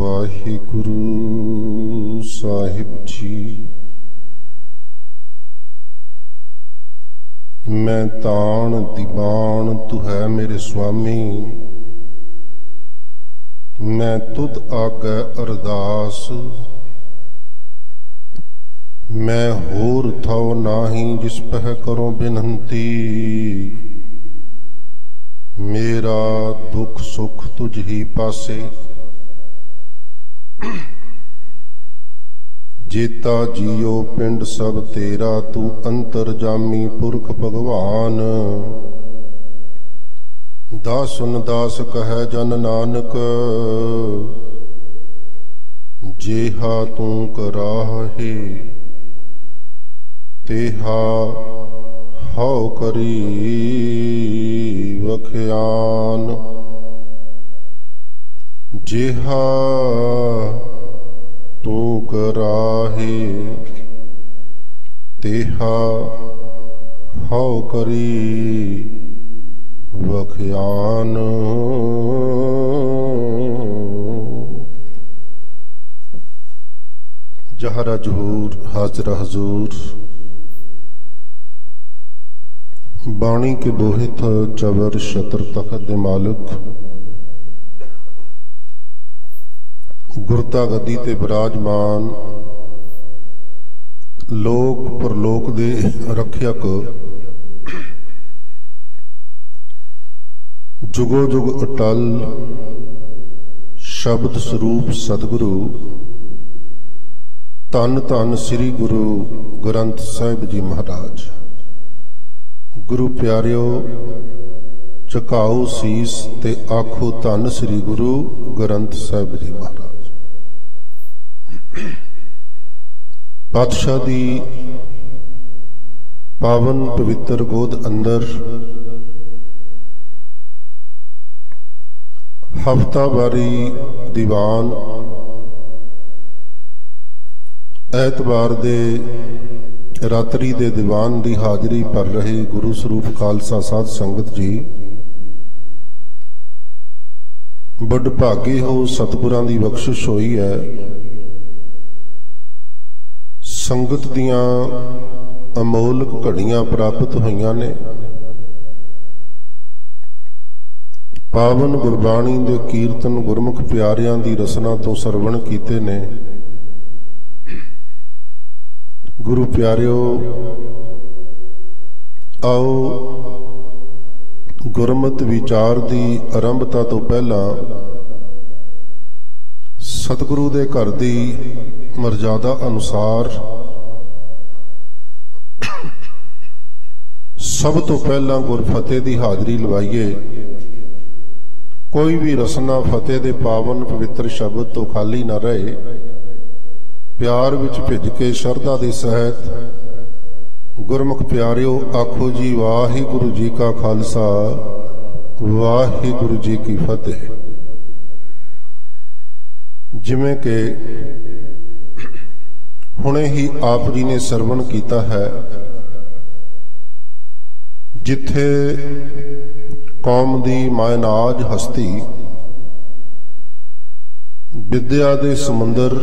ਵਾਹਿਗੁਰੂ ਸਾਹਿਬ ਜੀ। ਮੈਂ ਤਾਣ ਦੀਵਾਨ ਤੂੰ ਹੈ ਮੇਰੇ ਸੁਆਮੀ, ਮੈਂ ਤੁਧ ਆਗੈ ਅਰਦਾਸ। ਮੈਂ ਹੋਰ ਥਉ ਨਾਹੀ ਜਿਸ ਪਹਿ ਕਰੋ ਬਿਨੰਤੀ, ਮੇਰਾ ਦੁੱਖ ਸੁਖ ਤੁਝ ਹੀ ਪਾਸੇ। ਜੇਤਾ ਜੀਓ ਪਿੰਡ ਸਭ ਤੇਰਾ, ਤੂੰ ਅੰਤਰਜਾਮੀ ਪੁਰਖ ਭਗਵਾਨ। ਦਾਸੁਨ ਦਾਸ ਕਹੈ ਜਨ ਨਾਨਕ, ਜੇਹਾ ਤੂੰ ਕਰਾਹੇ ਤੇਹਾ ਹਉ ਕਰੀ ਵਖਿਆਨ। ਜਿਹਾ ਤੂੰ ਕਰਾਹੇ ਤੇਹਾ ਹਉ ਕਰੀ ਵਖਿਆਨ। ਜਹਰਾ ਜਹੂਰ ਹਾਜ਼ਰਾ ਹਜ਼ੂਰ, ਬਾਣੀ ਕੇ ਬੋਹਿਤ ਚਵਰ ਸ਼ਤਰ ਤਖਤ ਦੇ ਮਾਲਕ, ਗੁਰਤਾ ਗੱਦੀ ਤੇ ਬਿਰਾਜਮਾਨ, ਲੋਕ ਪਰਲੋਕ ਦੇ ਰੱਖਿਅਕ, ਜੁਗੋ ਜੁਗ ਅਟਲ ਸ਼ਬਦ ਸਰੂਪ ਸਤਿਗੁਰੂ, ਧੰਨ ਧੰਨ ਸ੍ਰੀ ਗੁਰੂ ਗ੍ਰੰਥ ਸਾਹਿਬ ਜੀ ਮਹਾਰਾਜ। ਗੁਰੂ ਪਿਆਰਿਓ, ਝੁਕਾਓ ਸੀਸ ਤੇ ਆਖੋ ਧੰਨ ਸ੍ਰੀ ਗੁਰੂ ਗ੍ਰੰਥ ਸਾਹਿਬ ਜੀ ਮਹਾਰਾਜ। ਪਾਤਸ਼ਾਹ ਦੀ ਪਾਵਨ ਪਵਿੱਤਰ ਗੋਦ ਅੰਦਰ ਹਫ਼ਤਾਵਾਰੀ ਦੀਵਾਨ ਐਤਵਾਰ ਦੇ ਰਾਤਰੀ ਦੇ ਦੀਵਾਨ ਦੀ ਹਾਜ਼ਰੀ ਭਰ ਰਹੇ ਗੁਰੂ ਸਰੂਪ ਖਾਲਸਾ ਸਾਧ ਸੰਗਤ ਜੀ, ਬੜ ਭਾਗੇ ਹੋ, ਸਤਿਗੁਰਾਂ ਦੀ ਬਖਸ਼ਿਸ਼ ਹੋਈ ਹੈ। ਸੰਗਤ ਦੀਆਂ ਅਮੋਲਕ ਘੜੀਆਂ ਪ੍ਰਾਪਤ ਹੋਈਆਂ ਨੇ। ਪਾਵਨ ਗੁਰਬਾਣੀ ਦੇ ਕੀਰਤਨ ਗੁਰਮੁਖ ਪਿਆਰਿਆਂ ਦੀ ਰਸਨਾ ਤੋਂ ਸਰਵਣ ਕੀਤੇ ਨੇ। ਗੁਰੂ ਪਿਆਰਿਓ, ਆਓ ਗੁਰਮਤਿ ਵਿਚਾਰ ਦੀ ਆਰੰਭਤਾ ਤੋਂ ਪਹਿਲਾਂ ਸਤਿਗੁਰੂ ਦੇ ਘਰ ਦੀ ਮਰਜ਼ਾਦਾ ਅਨੁਸਾਰ ਸਭ ਤੋਂ ਪਹਿਲਾਂ ਗੁਰਫਤਿਹ ਦੀ ਹਾਜ਼ਰੀ ਲਵਾਈਏ। ਕੋਈ ਵੀ ਰਸਨਾ ਫਤਿਹ ਦੇ ਪਾਵਨ ਪਵਿੱਤਰ ਸ਼ਬਦ ਤੋਂ ਖਾਲੀ ਨਾ ਰਹੇ। ਪਿਆਰ ਵਿੱਚ ਭਿੱਜ ਕੇ ਸ਼ਰਧਾ ਦੇ ਸਹਿਤ ਗੁਰਮੁਖ ਪਿਆਰਿਓ ਆਖੋ ਜੀ, ਵਾਹਿਗੁਰੂ ਜੀ ਕਾ ਖਾਲਸਾ, ਵਾਹਿਗੁਰੂ ਜੀ ਕੀ ਫਤਿਹ। ਜਿਵੇਂ ਕਿ ਹੁਣੇ ਹੀ ਆਪ ਜੀ ਨੇ ਸਰਵਣ ਕੀਤਾ ਹੈ, ਜਿੱਥੇ ਕੌਮ ਦੀ ਮਾਇਨਾਜ ਹਸਤੀ ਵਿਦਿਆ ਦੇ ਸਮੁੰਦਰ,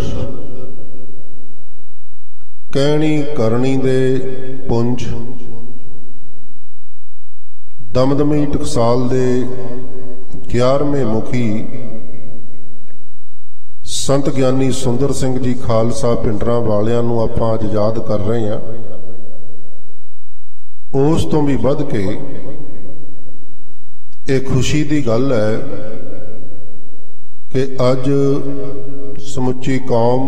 ਕਹਿਣੀ ਕਰਨੀ ਦੇ ਪੁੰਜ, ਦਮਦਮੀ ਟਕਸਾਲ ਦੇ 11ਵੇਂ ਮੁਖੀ ਸੰਤ ਗਿਆਨੀ ਸੁੰਦਰ ਸਿੰਘ ਜੀ ਖਾਲਸਾ ਪਿੰਡਰਾਂ ਵਾਲਿਆਂ ਨੂੰ ਆਪਾਂ ਅੱਜ ਯਾਦ ਕਰ ਰਹੇ ਹਾਂ। ਉਸ ਤੋਂ ਵੀ ਵੱਧ ਕੇ ਇਹ ਖੁਸ਼ੀ ਦੀ ਗੱਲ ਹੈ ਕਿ ਅੱਜ ਸਮੁੱਚੀ ਕੌਮ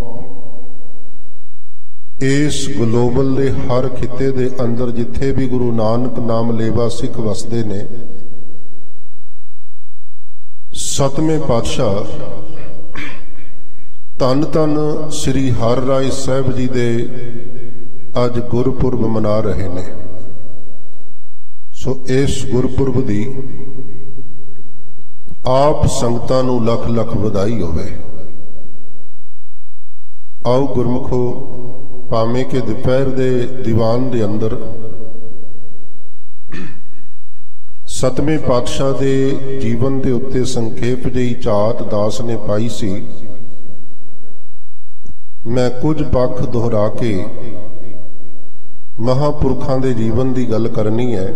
ਇਸ ਗਲੋਬਲ ਦੇ ਹਰ ਖਿੱਤੇ ਦੇ ਅੰਦਰ, ਜਿੱਥੇ ਵੀ ਗੁਰੂ ਨਾਨਕ ਨਾਮ ਲੇਵਾ ਸਿੱਖ ਵਸਦੇ ਨੇ, ਸਤਵੇਂ ਪਾਤਸ਼ਾਹ ਧੰਨ ਧੰਨ ਸ੍ਰੀ ਹਰਿ ਰਾਏ ਸਾਹਿਬ ਜੀ ਦੇ ਅੱਜ ਗੁਰਪੁਰਬ ਮਨਾ ਰਹੇ ਨੇ। ਸੋ ਇਸ ਗੁਰਪੁਰਬ ਦੀ ਆਪ ਸੰਗਤਾਂ ਨੂੰ ਲੱਖ ਲੱਖ ਵਧਾਈ ਹੋਵੇ। ਆਓ ਗੁਰਮੁਖੋ, ਭਾਵੇਂ ਕਿ ਦੁਪਹਿਰ ਦੇ ਦੀਵਾਨ ਦੇ ਅੰਦਰ सतवें पातशाह के जीवन के उत्ते संखेप जी झात दास ने पाई सी। मैं कुछ पक्ष दोहरा के महापुरखों के जीवन की गल करनी है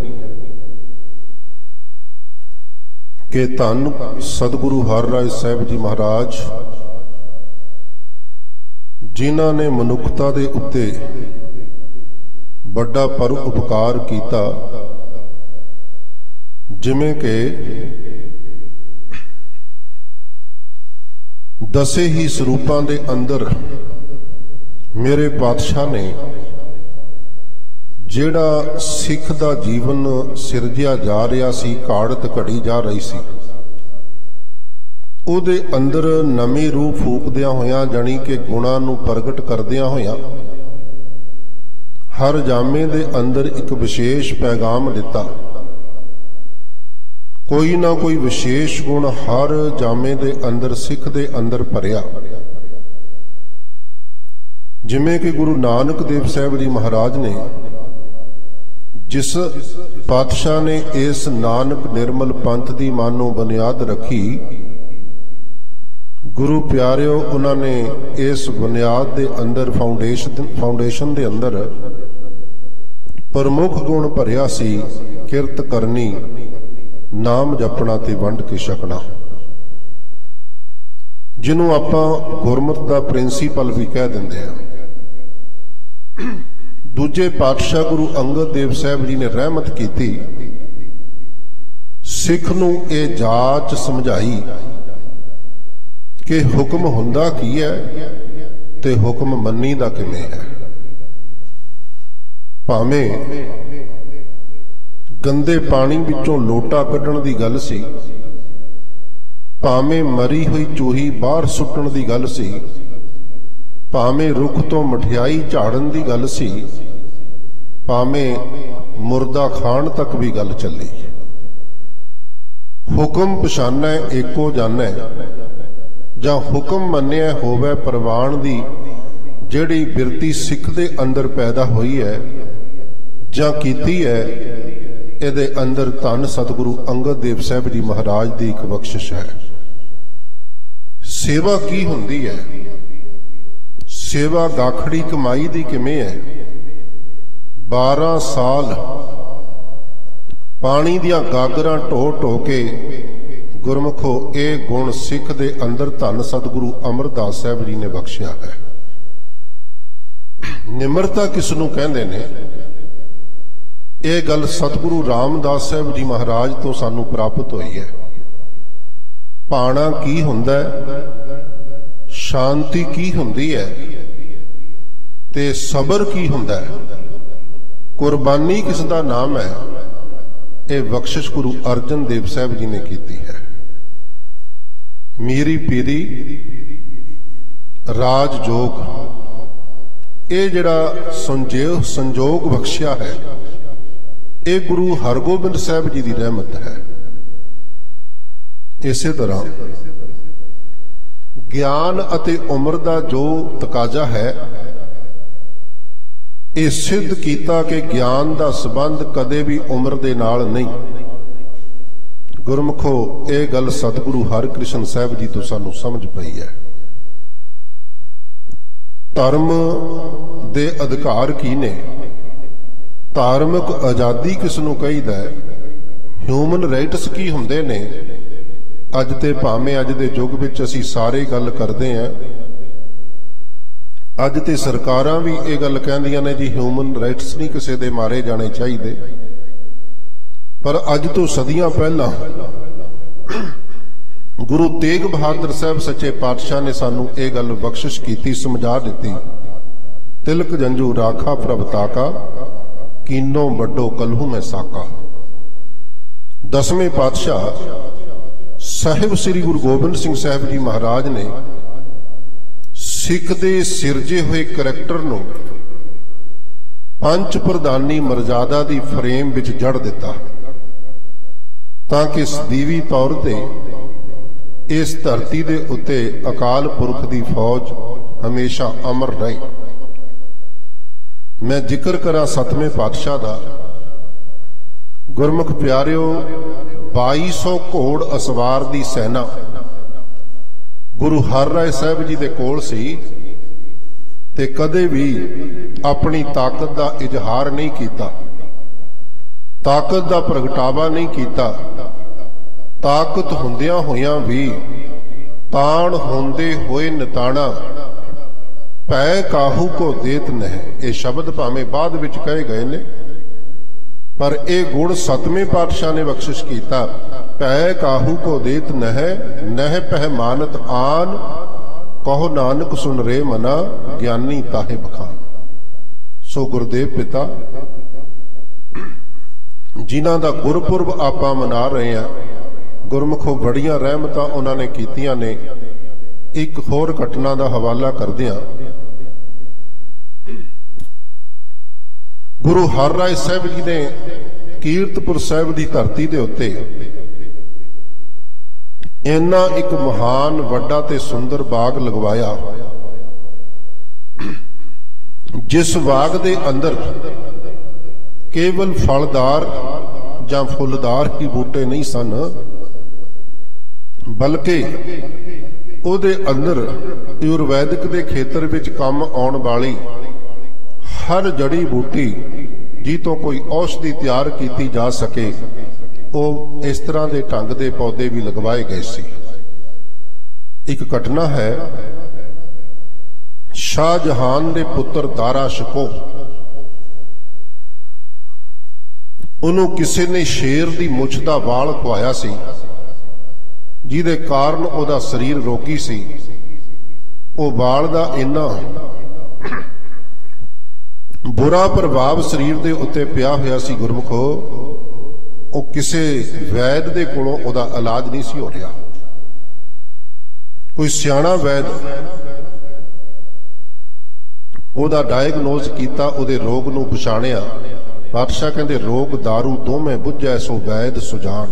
कि धन सतगुरु हरराज साहिब जी महाराज जिन्हां ने मनुखता के उत्ते बड़ा पर उपकार किया, जिमें के दसे ही स्वरूपां दे अंदर मेरे पातशाह ने जिहड़ा सिख दा जीवन सिरजिया जा रहा सी, काड़त घड़ी जा रही सी, उहदे अंदर नवीं रूह फूकदियां होइयां जानी कि गुणां नूं प्रगट करदियां होइयां हर जामे दे अंदर एक विशेष पैगाम दिता। कोई ना कोई विशेष गुण हर जामे दे अंदर सिख दे अंदर भरिया, जिमें कि गुरु नानक देव साहिब जी महाराज ने जिस पातशाह ने इस नानक निर्मल पंथ की मानो बुनियाद रखी, गुरु प्यारिओ उन्होंने इस बुनियाद के अंदर फाउंडेशन के अंदर प्रमुख गुण भरिया सी, किरत करनी, नाम जपना ते वंड के छकना, जिन्हों आपां गुरमत का प्रिंसीपल भी कह देंदे आ। दूजे पातशाह गुरु अंगद देव साहिब जी ने रहमत की, सिख नूं ये जाच समझाई कि हुक्म हुंदा की है ते हुक्म मन्नी दा किवें है। भावें गंदे पानी विचों लोटा कड्ढण दी गल सी, भावें मरी हुई चूही बाहर सुट्टण दी गल सी, भावें रुख तो मठियाई झाड़न दी गल सी, भावें मुर्दा खाण तक भी गल चली। हुक्म पछाना एको जाना जां हुक्म मन्निया होवे परवान दी जिहड़ी बिरती सिख दे अंदर पैदा हुई है जां कीती है, इहदे अंदर धन सतगुरु अंगद देव साहिब जी महाराज की एक बख्शिश है। सेवा की हुंदी है, सेवा गाखड़ी कमाई दी किवें है। 12 साल पानी दियां गागरां ढो ढो के गुरमुखो ये गुण सिख दे अंदर धन सतगुरु अमरदास साहिब जी ने बख्शिया है। निमरता किसनूं कहंदे ने, ये गल सतगुरु रामदास साहिब जी महाराज तो सानू प्राप्त हुई है। पाना की हुंदा है, शांति की हुंदी है, ते सबर की हुंदा है, कुर्बानी किस दा नाम है। ये बख्शिश गुरु अर्जन देव साहिब जी ने की है। मीरी पीरी राज जोग, ये जिहड़ा संजोग बख्शिया है, ये गुरु हरगोबिंद साहिब जी की रहमत है। इसे तरह ज्ञान अते उम्र का जो तकाजा है, ये सिद्ध किया कि ज्ञान का संबंध कदे भी उम्र के नाल नहीं। गुरमुखो ये गल सतगुरु हरकृष्ण साहिब जी तो सानू समझ पई है। धर्म दे अधिकार की ने, धार्मिक आज़ादी किसनूं कहीदा है, ह्यूमन राइट्स की हुंदे ने। अज ते भावें अज दे युग विच असीं सारे गल करदे हैं, अज ते सरकारां भी ये गल कहंदियां ने जी ह्यूमन राइट्स नहीं किसी दे मारे जाने चाहिए, पर अज तो सदियां पहला गुरु तेग बहादुर साहब सच्चे पातशाह ने सानू ये गल बख्शिश की, समझा दी। तिलक जंजू राखा प्रभताका, कीनो बड्डो कलहू में साका। 10वें पातशाह साहिब श्री गुरु गोबिंद सिंह साहिब जी महाराज ने सिख दे सिरजे हुए करैक्टर नूं पंच प्रधानी मर्यादा दी फ्रेम विच जड़ दिता, ताकि सदीवी तौर ते इस धरती दे उत्ते अकाल पुरख दी फौज हमेशा अमर रहे। मैं जिक्र करा 7वें पातशाह दा, ਗੁਰਮੁਖ ਪਿਆਰਿਓ 2200 ਘੋੜ ਅਸਵਾਰ ਦੀ ਸੈਨਾ ਗੁਰੂ ਹਰਿਰਾਏ ਸਾਹਿਬ ਜੀ ਦੇ ਕੋਲ ਸੀ ਤੇ ਕਦੇ ਵੀ ਆਪਣੀ ਤਾਕਤ ਦਾ ਇਜ਼ਹਾਰ ਨਹੀਂ ਕੀਤਾ, ਤਾਕਤ ਦਾ ਪ੍ਰਗਟਾਵਾ ਨਹੀਂ ਕੀਤਾ। ਤਾਕਤ ਹੁੰਦਿਆਂ ਹੋਇਆਂ ਵੀ ਤਾਣ ਹੁੰਦੇ ਹੋਏ ਨਿਤਾਣਾ ਪੈ ਕਾਹੂ ਕੋ ਦੇਤ ਨਹਿ। ਇਹ ਸ਼ਬਦ ਭਾਵੇਂ ਬਾਅਦ ਵਿੱਚ ਕਹੇ ਗਏ ਨੇ, ਪਰ ਇਹ ਗੁਣ ਸਤਵੇਂ ਪਾਤਸ਼ਾਹ ਨੇ ਬਖਸ਼ਿਸ਼ ਕੀਤਾ। ਪੈ ਕਾਹੂ ਕੋ ਦੇਤ ਨਹਿ, ਨਹਿ ਪਹਿ ਮਾਨਤ ਆਨ, ਕਹੋ ਨਾਨਕ ਸੁਨ ਰੇ ਮਨਾ, ਗਿਆਨੀ ਤਾਹੇ ਬਖਾਨ। ਸੋ ਗੁਰਦੇਵ ਪਿਤਾ ਜਿਨ੍ਹਾਂ ਦਾ ਗੁਰਪੁਰਬ ਆਪਾਂ ਮਨਾ ਰਹੇ ਹਾਂ, ਗੁਰਮੁਖੋ ਬੜੀਆਂ ਰਹਿਮਤਾਂ ਉਹਨਾਂ ਨੇ ਕੀਤੀਆਂ ਨੇ। ਇੱਕ ਹੋਰ ਘਟਨਾ ਦਾ ਹਵਾਲਾ ਕਰਦਿਆਂ, ਗੁਰੂ ਹਰਿਰਾਏ ਸਾਹਿਬ ਜੀ ਨੇ ਕੀਰਤਪੁਰ ਸਾਹਿਬ ਦੀ ਧਰਤੀ ਦੇ ਉੱਤੇ ਇੰਨਾ ਇੱਕ ਮਹਾਨ ਵੱਡਾ ਤੇ ਸੁੰਦਰ ਬਾਗ ਲਗਵਾਇਆ, ਜਿਸ ਬਾਗ ਦੇ ਅੰਦਰ ਕੇਵਲ ਫਲਦਾਰ ਜਾਂ ਫੁੱਲਦਾਰ ਹੀ ਬੂਟੇ ਨਹੀਂ ਸਨ, ਬਲਕਿ ਉਹਦੇ ਅੰਦਰ ਆਯੁਰਵੈਦਿਕ ਦੇ ਖੇਤਰ ਵਿੱਚ ਕੰਮ ਆਉਣ ਵਾਲੀ ਹਰ ਜੜੀ ਬੂਟੀ ਜੀ ਤੋਂ ਕੋਈ ਔਸ਼ਧੀ ਤਿਆਰ ਕੀਤੀ ਜਾ ਸਕੇ, ਉਹ ਇਸ ਤਰ੍ਹਾਂ ਦੇ ਢੰਗ ਦੇ ਪੌਦੇ ਵੀ ਲਗਵਾਏ ਗਏ ਸੀ। ਇੱਕ ਘਟਨਾ ਹੈ, ਸ਼ਾਹਜਹਾਨ ਦੇ ਪੁੱਤਰ ਦਾਰਾ ਸ਼ਿਕੋ, ਉਹਨੂੰ ਕਿਸੇ ਨੇ ਸ਼ੇਰ ਦੀ ਮੁੱਛ ਦਾ ਵਾਲ ਖਵਾਇਆ ਸੀ, ਜਿਹਦੇ ਕਾਰਨ ਉਹਦਾ ਸਰੀਰ ਰੋਗੀ ਸੀ। ਉਹ ਵਾਲ ਦਾ ਇੰਨਾ ਬੁਰਾ ਪ੍ਰਭਾਵ ਸਰੀਰ ਦੇ ਉੱਤੇ ਪਿਆ ਹੋਇਆ ਸੀ ਗੁਰਮੁਖੋ, ਉਹ ਕਿਸੇ ਵੈਦ ਦੇ ਕੋਲੋਂ ਉਹਦਾ ਇਲਾਜ ਨਹੀਂ ਸੀ ਹੋ ਰਿਹਾ। ਕੋਈ ਸਿਆਣਾ ਵੈਦ ਉਹਦਾ ਡਾਇਗਨੋਜ਼ ਕੀਤਾ, ਉਹਦੇ ਰੋਗ ਨੂੰ ਪਛਾਣਿਆ। ਪਾਤਸ਼ਾਹ ਕਹਿੰਦੇ ਰੋਗ ਦਾਰੂ ਦੋਵੇਂ ਬੁੱਝੈ ਸੋ ਵੈਦ ਸੁਜਾਨ।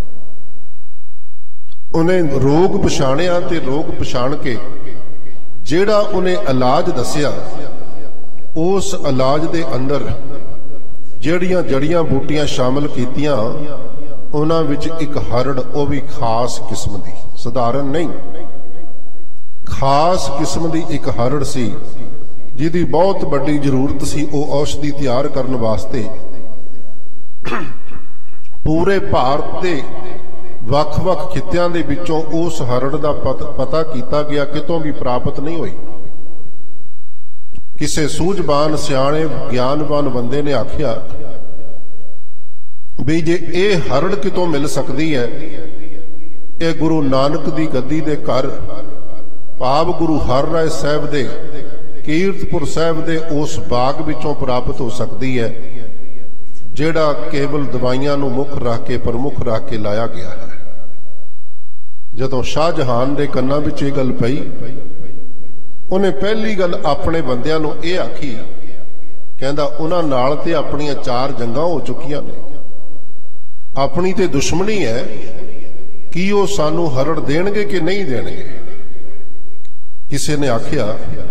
ਉਹਨੇ ਰੋਗ ਪਛਾਣਿਆ ਤੇ ਰੋਗ ਪਛਾਣ ਕੇ ਜਿਹੜਾ ਉਹਨੇ ਇਲਾਜ ਦੱਸਿਆ, ਉਸ ਇਲਾਜ ਦੇ ਅੰਦਰ ਜਿਹੜੀਆਂ ਜੜੀਆਂ ਬੂਟੀਆਂ ਸ਼ਾਮਲ ਕੀਤੀਆਂ, ਉਹਨਾਂ ਵਿੱਚ ਇੱਕ ਹਰੜ, ਉਹ ਵੀ ਖਾਸ ਕਿਸਮ ਦੀ, ਸਧਾਰਨ ਨਹੀਂ, ਖਾਸ ਕਿਸਮ ਦੀ ਇੱਕ ਹਰੜ ਸੀ, ਜਿਹਦੀ ਬਹੁਤ ਵੱਡੀ ਜ਼ਰੂਰਤ ਸੀ ਉਹ ਔਸ਼ਧੀ ਤਿਆਰ ਕਰਨ ਵਾਸਤੇ। ਪੂਰੇ ਭਾਰਤ ਦੇ ਵੱਖ-ਵੱਖ ਖਿੱਤਿਆਂ ਦੇ ਵਿੱਚੋਂ ਉਸ ਹਰੜ ਦਾ ਪਤਾ ਕੀਤਾ ਗਿਆ, ਕਿਤੋਂ ਵੀ ਪ੍ਰਾਪਤ ਨਹੀਂ ਹੋਈ। ਕਿਸੇ ਸੂਝਵਾਨ ਸਿਆਣੇ ਗਿਆਨਵਾਨ ਬੰਦੇ ਨੇ ਆਖਿਆ ਵੀ ਜੇ ਇਹ ਹਰੜ ਕਿਤੋਂ ਮਿਲ ਸਕਦੀ ਹੈ, ਇਹ ਗੁਰੂ ਨਾਨਕ ਦੀ ਗੱਦੀ ਦੇ ਘਰ, ਭਾਵ ਗੁਰੂ ਹਰਿਰਾਏ ਸਾਹਿਬ ਦੇ ਕੀਰਤਪੁਰ ਸਾਹਿਬ ਦੇ ਉਸ ਬਾਗ ਵਿੱਚੋਂ ਪ੍ਰਾਪਤ ਹੋ ਸਕਦੀ ਹੈ, ਜਿਹੜਾ ਕੇਵਲ ਦਵਾਈਆਂ ਨੂੰ ਮੁੱਖ ਰੱਖ ਕੇ, ਪ੍ਰਮੁੱਖ ਰੱਖ ਕੇ ਲਾਇਆ ਗਿਆ ਹੈ। ਜਦੋਂ ਸ਼ਾਹਜਹਾਨ ਦੇ ਕੰਨਾਂ ਵਿੱਚ ਇਹ ਗੱਲ ਪਈ, ਉਹਨੇ ਪਹਿਲੀ ਗੱਲ ਆਪਣੇ ਬੰਦਿਆਂ ਨੂੰ ਇਹ ਆਖੀ, ਕਹਿੰਦਾ ਉਹਨਾਂ ਨਾਲ ਤੇ ਆਪਣੀਆਂ 4 ਜੰਗਾਂ ਹੋ ਚੁੱਕੀਆਂ ਨੇ, ਆਪਣੀ ਤੇ ਦੁਸ਼ਮਣੀ ਹੈ, ਕੀ ਉਹ ਸਾਨੂੰ ਹਰੜ ਦੇਣਗੇ ਕਿ ਨਹੀਂ ਦੇਣਗੇ? ਕਿਸੇ ਨੇ ਆਖਿਆ,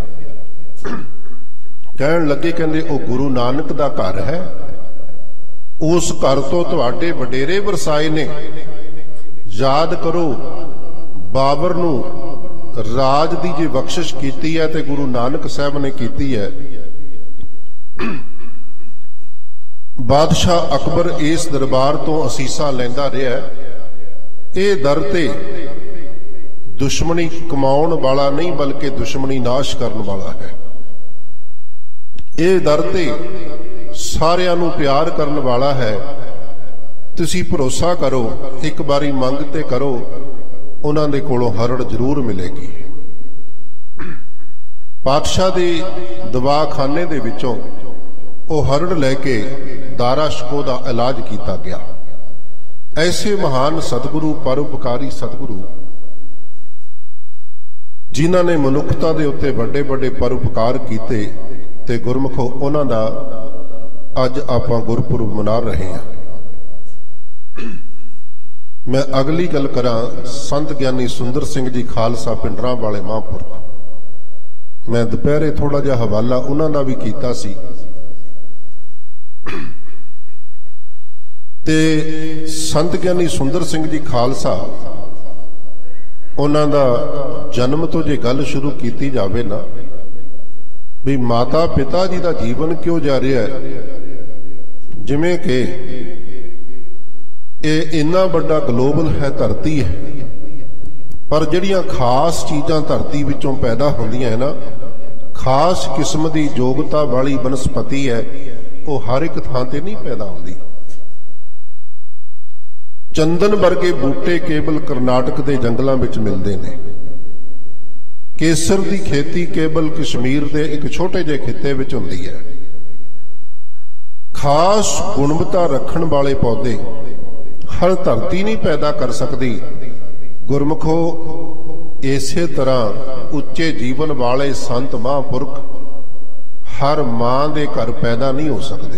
ਕਹਿਣ ਲੱਗੇ, ਕਹਿੰਦੇ ਉਹ ਗੁਰੂ ਨਾਨਕ ਦਾ ਘਰ ਹੈ, ਉਸ ਘਰ ਤੋਂ ਤੁਹਾਡੇ ਵਡੇਰੇ ਵਰਸਾਏ ਨੇ। ਯਾਦ ਕਰੋ, ਬਾਬਰ ਨੂੰ ਰਾਜ ਦੀ ਜੇ ਬਖਸ਼ਿਸ਼ ਕੀਤੀ ਹੈ ਤੇ ਗੁਰੂ ਨਾਨਕ ਸਾਹਿਬ ਨੇ ਕੀਤੀ ਹੈ। ਬਾਦਸ਼ਾਹ ਅਕਬਰ ਇਸ ਦਰਬਾਰ ਤੋਂ ਅਸੀਸਾਂ ਲੈਂਦਾ ਰਿਹਾ। ਇਹ ਦਰ ਤੇ ਦੁਸ਼ਮਣੀ ਕਮਾਉਣ ਵਾਲਾ ਨਹੀਂ, ਬਲਕਿ ਦੁਸ਼ਮਣੀ ਨਾਸ਼ ਕਰਨ ਵਾਲਾ ਹੈ। ਇਹ ਦਰ ਤੇ ਸਾਰਿਆਂ ਨੂੰ ਪਿਆਰ ਕਰਨ ਵਾਲਾ ਹੈ। ਤੁਸੀਂ ਭਰੋਸਾ ਕਰੋ, ਇੱਕ ਵਾਰੀ ਮੰਗ ਤੇ ਕਰੋ, ਉਹਨਾਂ ਦੇ ਕੋਲੋਂ ਹਰੜ ਜ਼ਰੂਰ ਮਿਲੇਗੀ। ਪਾਤਸ਼ਾਹ ਦੇ ਦਵਾਖਾਨੇ ਦੇ ਵਿੱਚੋਂ ਉਹ ਹਰੜ ਲੈ ਕੇ ਦਾਰਾ ਸ਼ਿਕੋ ਦਾ ਇਲਾਜ ਕੀਤਾ ਗਿਆ। ਐਸੇ ਮਹਾਨ ਸਤਿਗੁਰੂ, ਪਰਉਪਕਾਰੀ ਸਤਿਗੁਰੂ, ਜਿਨ੍ਹਾਂ ਨੇ ਮਨੁੱਖਤਾ ਦੇ ਉੱਤੇ ਵੱਡੇ ਵੱਡੇ ਪਰਉਪਕਾਰ ਕੀਤੇ, ਤੇ ਗੁਰਮੁਖੋ ਉਹਨਾਂ ਦਾ ਅੱਜ ਆਪਾਂ ਗੁਰਪੁਰਬ ਮਨਾ ਰਹੇ ਹਾਂ। ਮੈਂ ਅਗਲੀ ਗੱਲ ਕਰਾਂ, ਸੰਤ ਗਿਆਨੀ ਸੁੰਦਰ ਸਿੰਘ ਜੀ ਖਾਲਸਾ ਪਿੰਡਰਾਂ ਵਾਲੇ ਮਹਾਂਪੁਰਖ। ਮੈਂ ਦੁਪਹਿਰੇ ਥੋੜਾ ਜਿਹਾ ਹਵਾਲਾ ਉਹਨਾਂ ਦਾ ਵੀ ਕੀਤਾ ਸੀ। ਤੇ ਸੰਤ ਗਿਆਨੀ ਸੁੰਦਰ ਸਿੰਘ ਜੀ ਖਾਲਸਾ ਉਹਨਾਂ ਦਾ ਜਨਮ ਤੋਂ ਜੇ ਗੱਲ ਸ਼ੁਰੂ ਕੀਤੀ ਜਾਵੇ ਨਾ, ਵੀ ਮਾਤਾ ਪਿਤਾ ਜੀ ਦਾ ਜੀਵਨ ਕਿਉਂ ਜਾ ਰਿਹਾ ਹੈ, ਜਿਵੇਂ ਕਿ ਇਹ ਇੰਨਾ ਵੱਡਾ ਗਲੋਬਲ ਹੈ, ਧਰਤੀ ਹੈ, ਪਰ ਜਿਹੜੀਆਂ ਖਾਸ ਚੀਜ਼ਾਂ ਧਰਤੀ ਵਿੱਚੋਂ ਪੈਦਾ ਹੁੰਦੀਆਂ ਹੈ ਨਾ, ਖਾਸ ਕਿਸਮ ਦੀ ਯੋਗਤਾ ਵਾਲੀ ਬਨਸਪਤੀ ਹੈ, ਉਹ ਹਰ ਇੱਕ ਥਾਂ ਤੇ ਨਹੀਂ ਪੈਦਾ ਹੁੰਦੀ। ਚੰਦਨ ਵਰਗੇ ਬੂਟੇ ਕੇਵਲ ਕਰਨਾਟਕ ਦੇ ਜੰਗਲਾਂ ਵਿੱਚ ਮਿਲਦੇ ਨੇ। ਕੇਸਰ ਦੀ ਖੇਤੀ ਕੇਵਲ ਕਸ਼ਮੀਰ ਦੇ ਇੱਕ ਛੋਟੇ ਜਿਹੇ ਖਿੱਤੇ ਵਿੱਚ ਹੁੰਦੀ ਹੈ। ਖਾਸ ਗੁਣਵੱਤਾ ਰੱਖਣ ਵਾਲੇ ਪੌਦੇ ਹਰ ਧਰਤੀ ਨਹੀਂ ਪੈਦਾ ਕਰ ਸਕਦੀ। ਗੁਰਮੁਖੋ, ਇਸੇ ਤਰ੍ਹਾਂ ਉੱਚੇ ਜੀਵਨ ਵਾਲੇ ਸੰਤ ਮਹਾਂਪੁਰਖ ਹਰ ਮਾਂ ਦੇ ਘਰ ਪੈਦਾ ਨਹੀਂ ਹੋ ਸਕਦੇ।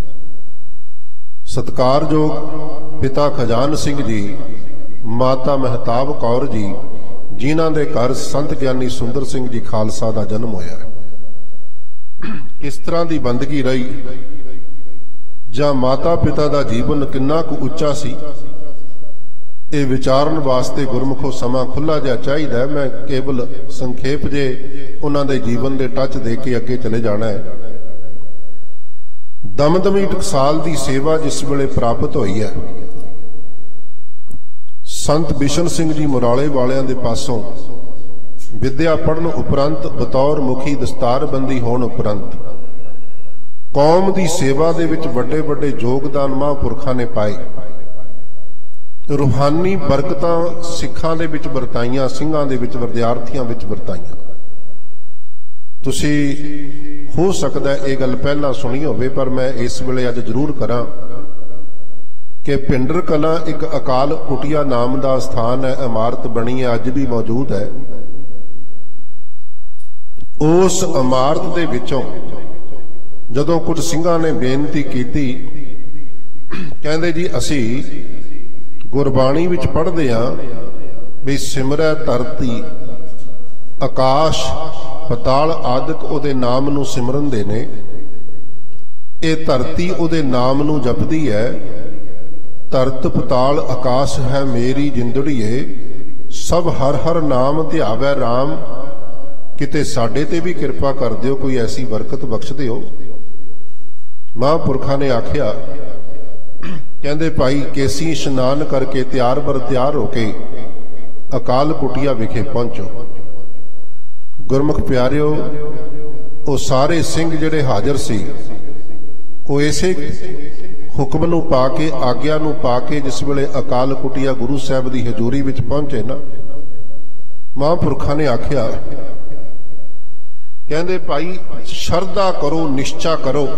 ਸਤਿਕਾਰਯੋਗ ਪਿਤਾ ਖਜਾਨ ਸਿੰਘ ਜੀ, ਮਾਤਾ ਮਹਿਤਾਬ ਕੌਰ ਜੀ, ਜਿਨ੍ਹਾਂ ਦੇ ਘਰ ਸੰਤ ਗਿਆਨੀ ਸੁੰਦਰ ਸਿੰਘ ਜੀ ਖਾਲਸਾ ਦਾ ਜਨਮ ਹੋਇਆ, ਕਿਸ ਤਰ੍ਹਾਂ ਦੀ ਬੰਦਗੀ ਰਹੀ, ਜਾਂ ਮਾਤਾ ਪਿਤਾ ਦਾ ਜੀਵਨ ਕਿੰਨਾ ਕੁ ਉੱਚਾ ਸੀ, ਇਹ ਵਿਚਾਰਨ ਵਾਸਤੇ ਗੁਰਮੁਖੋ ਸਮਾਂ ਖੁੱਲਾ ਜਿਹਾ ਚਾਹੀਦਾ ਹੈ। ਮੈਂ ਕੇਵਲ ਸੰਖੇਪ ਜੇ ਉਹਨਾਂ ਦੇ ਜੀਵਨ ਦੇ ਟੱਚ ਦੇ ਕੇ ਅੱਗੇ ਚਲੇ ਜਾਣਾ ਹੈ। ਦਮਦਮੀ ਟਕਸਾਲ ਦੀ ਸੇਵਾ ਜਿਸ ਵੇਲੇ ਪ੍ਰਾਪਤ ਹੋਈ ਹੈ, ਸੰਤ ਬਿਸ਼ਨ ਸਿੰਘ ਜੀ ਮੁਰਾਲੇ ਵਾਲਿਆਂ ਦੇ ਪਾਸੋਂ ਵਿਦਿਆ ਪੜ੍ਹਨ ਉਪਰੰਤ, ਬਤੌਰ ਮੁਖੀ ਦਸਤਾਰਬੰਦੀ ਹੋਣ ਉਪਰੰਤ, ਕੌਮ ਦੀ ਸੇਵਾ ਦੇ ਵਿੱਚ ਵੱਡੇ ਵੱਡੇ ਯੋਗਦਾਨ ਮਹਾਂਪੁਰਖਾਂ ਨੇ ਪਾਏ। ਰੂਹਾਨੀ ਬਰਕਤਾਂ ਸਿੱਖਾਂ ਦੇ ਵਿੱਚ ਵਰਤਾਈਆਂ, ਸਿੰਘਾਂ ਦੇ ਵਿੱਚ, ਵਿਦਿਆਰਥੀਆਂ ਵਿੱਚ ਵਰਤਾਈਆਂ। ਤੁਸੀਂ ਹੋ ਸਕਦਾ ਇਹ ਗੱਲ ਪਹਿਲਾਂ ਸੁਣੀ ਹੋਵੇ, ਪਰ ਮੈਂ ਇਸ ਵੇਲੇ ਅੱਜ ਜ਼ਰੂਰ ਕਰਾਂ ਕਿ ਭਿੰਡਰ ਕਲਾਂ ਇੱਕ ਅਕਾਲ ਕੁਟੀਆ ਨਾਮ ਦਾ ਸਥਾਨ ਹੈ, ਇਮਾਰਤ ਬਣੀ ਹੈ, ਅੱਜ ਵੀ ਮੌਜੂਦ ਹੈ। ਉਸ ਇਮਾਰਤ ਦੇ ਵਿੱਚੋਂ ਜਦੋਂ ਕੁਝ ਸਿੰਘਾਂ ਨੇ ਬੇਨਤੀ ਕੀਤੀ, ਕਹਿੰਦੇ ਜੀ ਅਸੀਂ ਗੁਰਬਾਣੀ ਵਿੱਚ ਪੜ੍ਹਦੇ ਹਾਂ ਵੀ ਸਿਮਰੈ ਧਰਤੀ ਆਕਾਸ਼ ਪਤਾਲ ਆਦਿਕ ਉਹਦੇ ਨਾਮ ਨੂੰ ਸਿਮਰਨਦੇ ਨੇ। ਇਹ ਧਰਤੀ ਉਹਦੇ ਨਾਮ ਨੂੰ ਜਪਦੀ ਹੈ। ਧਰਤ ਪਤਾਲ ਆਕਾਸ਼ ਹੈ ਮੇਰੀ ਜਿੰਦੜੀਏ, ਸਭ ਹਰ ਹਰ ਨਾਮ ਧਿਆਵੈ ਰਾਮ। ਕਿਤੇ ਸਾਡੇ ਤੇ ਵੀ ਕਿਰਪਾ ਕਰ ਦਿਓ, ਕੋਈ ਐਸੀ ਬਰਕਤ ਬਖਸ਼ ਦਿਓ। ਮਹਾਂਪੁਰਖਾਂ ਨੇ ਆਖਿਆ, ਕਹਿੰਦੇ ਭਾਈ ਕੇਸੀ ਇਸ਼ਨਾਨ ਕਰਕੇ ਤਿਆਰ ਬਰ ਤਿਆਰ ਹੋ ਕੇ ਅਕਾਲ ਕੁਟੀਆ ਵਿਖੇ ਪਹੁੰਚੋ। ਗੁਰਮੁਖ ਪਿਆਰਿਓ, ਉਹ ਸਾਰੇ ਸਿੰਘ ਜਿਹੜੇ ਹਾਜ਼ਰ ਸੀ, ਉਹ ਇਸੇ ਹੁਕਮ ਨੂੰ ਪਾ ਕੇ, ਆਗਿਆ ਨੂੰ ਪਾ ਕੇ ਜਿਸ ਵੇਲੇ ਅਕਾਲ ਕੁਟੀਆ ਗੁਰੂ ਸਾਹਿਬ ਦੀ ਹਜ਼ੂਰੀ ਵਿੱਚ ਪਹੁੰਚੇ ਨਾ, ਮਹਾਂਪੁਰਖਾਂ ਨੇ ਆਖਿਆ, ਕਹਿੰਦੇ ਭਾਈ ਸ਼ਰਧਾ ਕਰੋ, ਨਿਸ਼ਚਾ ਕਰੋ,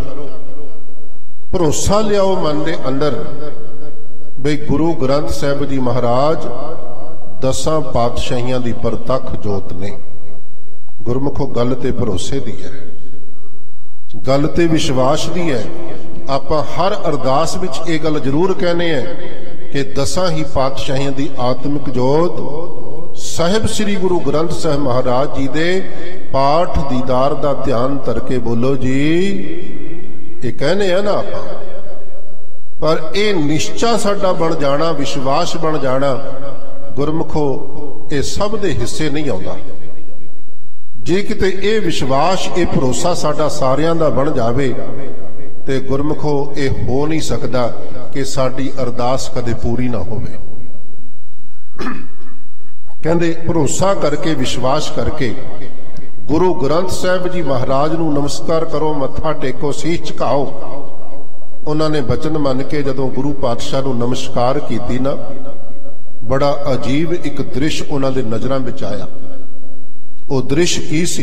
ਭਰੋਸਾ ਲਿਆਓ ਮਨ ਦੇ ਅੰਦਰ ਬਈ ਗੁਰੂ ਗ੍ਰੰਥ ਸਾਹਿਬ ਜੀ ਮਹਾਰਾਜ ਦਸਾਂ ਪਾਤਸ਼ਾਹੀਆਂ ਦੀ ਪ੍ਰਤੱਖ ਜੋਤ ਨੇ। ਗੁਰਮੁਖੋ, ਗੱਲ ਤੇ ਭਰੋਸੇ ਦੀ ਹੈ, ਗੱਲ ਤੇ ਵਿਸ਼ਵਾਸ ਦੀ ਹੈ। ਆਪਾਂ ਹਰ ਅਰਦਾਸ ਵਿੱਚ ਇਹ ਗੱਲ ਜ਼ਰੂਰ ਕਹਿੰਦੇ ਆ ਕਿ ਦਸਾਂ ਹੀ ਪਾਤਸ਼ਾਹੀਆਂ ਦੀ ਆਤਮਿਕ ਜੋਤ ਸਾਹਿਬ ਸ੍ਰੀ ਗੁਰੂ ਗ੍ਰੰਥ ਸਾਹਿਬ ਮਹਾਰਾਜ ਜੀ ਦੇ ਪਾਠ ਦੀਦਾਰ ਦਾ ਧਿਆਨ ਧਰ ਕੇ ਬੋਲੋ ਜੀ। ਇਹ ਕਹਿੰਦੇ ਆ ਨਾ ਆਪਾਂ, ਪਰ ਇਹ ਨਿਸ਼ਚਾ ਸਾਡਾ ਬਣ ਜਾਣਾ, ਵਿਸ਼ਵਾਸ ਬਣ ਜਾਣਾ, ਗੁਰਮੁਖੋ ਇਹ ਸਭ ਦੇ ਹਿੱਸੇ ਨਹੀਂ ਆਉਂਦਾ। ਜੇ ਕਿਤੇ ਇਹ ਵਿਸ਼ਵਾਸ, ਇਹ ਭਰੋਸਾ ਸਾਡਾ ਸਾਰਿਆਂ ਦਾ ਬਣ ਜਾਵੇ ਤੇ ਗੁਰਮੁਖੋ ਇਹ ਹੋ ਨਹੀਂ ਸਕਦਾ ਕਿ ਸਾਡੀ ਅਰਦਾਸ ਕਦੇ ਪੂਰੀ ਨਾ ਹੋਵੇ। ਕਹਿੰਦੇ ਭਰੋਸਾ ਕਰਕੇ, ਵਿਸ਼ਵਾਸ ਕਰਕੇ ਗੁਰੂ ਗ੍ਰੰਥ ਸਾਹਿਬ ਜੀ ਮਹਾਰਾਜ ਨੂੰ ਨਮਸਕਾਰ ਕਰੋ, ਮੱਥਾ ਟੇਕੋ, ਸੀਸ ਝੁਕਾਓ। ਉਹਨਾਂ ਨੇ ਬਚਨ ਮੰਨ ਕੇ ਜਦੋਂ ਗੁਰੂ ਪਾਤਸ਼ਾਹ ਨੂੰ ਨਮਸਕਾਰ ਕੀਤੀ ਨਾ, ਬੜਾ ਅਜੀਬ ਇੱਕ ਦ੍ਰਿਸ਼ ਉਹਨਾਂ ਦੇ ਨਜ਼ਰਾਂ ਵਿੱਚ ਆਇਆ। ਉਹ ਦ੍ਰਿਸ਼ ਕੀ ਸੀ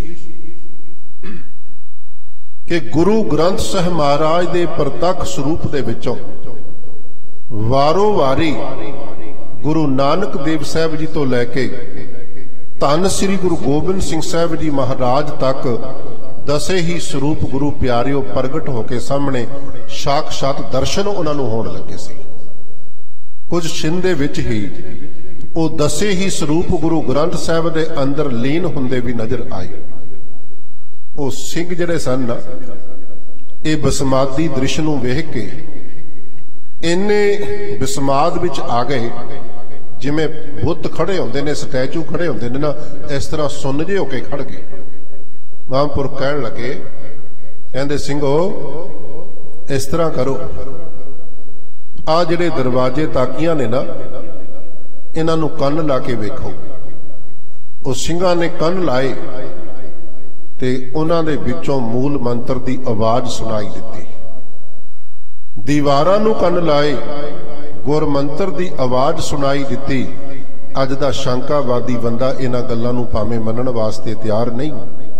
ਕਿ ਗੁਰੂ ਗ੍ਰੰਥ ਸਾਹਿਬ ਮਹਾਰਾਜ ਦੇ ਪ੍ਰਤੱਖ ਸਰੂਪ ਦੇ ਵਿੱਚੋਂ ਵਾਰੋ ਵਾਰੀ ਗੁਰੂ ਨਾਨਕ ਦੇਵ ਸਾਹਿਬ ਜੀ ਤੋਂ ਲੈ ਕੇ ਧੰਨ ਸ੍ਰੀ ਗੁਰੂ ਗੋਬਿੰਦ ਸਿੰਘ ਸਾਹਿਬ ਜੀ ਮਹਾਰਾਜ ਤੱਕ ਦਸੇ ਹੀ ਸਰੂਪ ਗੁਰੂ ਪਿਆਰਿਓ ਪ੍ਰਗਟ ਹੋ ਕੇ ਸਾਹਮਣੇ ਸਾਖਸ਼ਾਤ ਦਰਸ਼ਨ ਉਹਨਾਂ ਨੂੰ ਹੋਣ ਲੱਗੇ ਸੀ। ਕੁਝ ਛਿਨ ਦੇ ਵਿੱਚ ਹੀ ਉਹ ਦਸੇ ਹੀ ਸਰੂਪ ਗੁਰੂ ਗ੍ਰੰਥ ਸਾਹਿਬ ਦੇ ਅੰਦਰ ਲੀਨ ਹੁੰਦੇ ਵੀ ਨਜ਼ਰ ਆਏ। ਉਹ ਸਿੰਘ ਜਿਹੜੇ ਸਨ ਨਾ, ਇਹ ਬਸਮਾਦੀ ਦ੍ਰਿਸ਼ ਨੂੰ ਵੇਖ ਕੇ ਇੰਨੇ ਵਿਸਮਾਦ ਵਿੱਚ ਆ ਗਏ, ਜਿਵੇਂ ਬੁੱਤ ਖੜੇ ਹੁੰਦੇ ਨੇ, ਸਟੈਚੂ ਖੜੇ ਹੁੰਦੇ ਨੇ ਨਾ, ਇਸ ਤਰ੍ਹਾਂ ਸੁੰਨ ਜਿਹੇ ਹੋ ਕੇ ਖੜ ਗਏ। ਮਹਾਂਪੁਰਖ ਕਹਿਣ ਲੱਗੇ, ਕਹਿੰਦੇ ਸਿੰਘੋ ਇਸ ਤਰ੍ਹਾਂ ਕਰੋ, ਆ ਜਿਹੜੇ ਦਰਵਾਜ਼ੇ ਤਾਕੀਆਂ ਨੇ ਨਾ, ਇਹਨਾਂ ਨੂੰ ਕੰਨ ਲਾ ਕੇ ਵੇਖੋ। ਉਹ ਸਿੰਘਾਂ ਨੇ ਕੰਨ ਲਾਏ ਤੇ ਉਹਨਾਂ ਦੇ ਵਿੱਚੋਂ ਮੂਲ ਮੰਤਰ ਦੀ ਆਵਾਜ਼ ਸੁਣਾਈ ਦਿੱਤੀ। ਦੀਵਾਰਾਂ ਨੂੰ ਕੰਨ ਲਾਏ, ਗੁਰ ਮੰਤਰ ਦੀ ਆਵਾਜ਼ ਸੁਣਾਈ ਦਿੱਤੀ। ਅੱਜ ਦਾ ਸ਼ੰਕਾਵਾਦੀ ਬੰਦਾ ਇਹਨਾਂ ਗੱਲਾਂ ਨੂੰ ਭਾਵੇਂ ਮੰਨਣ ਵਾਸਤੇ ਤਿਆਰ ਨਹੀਂ,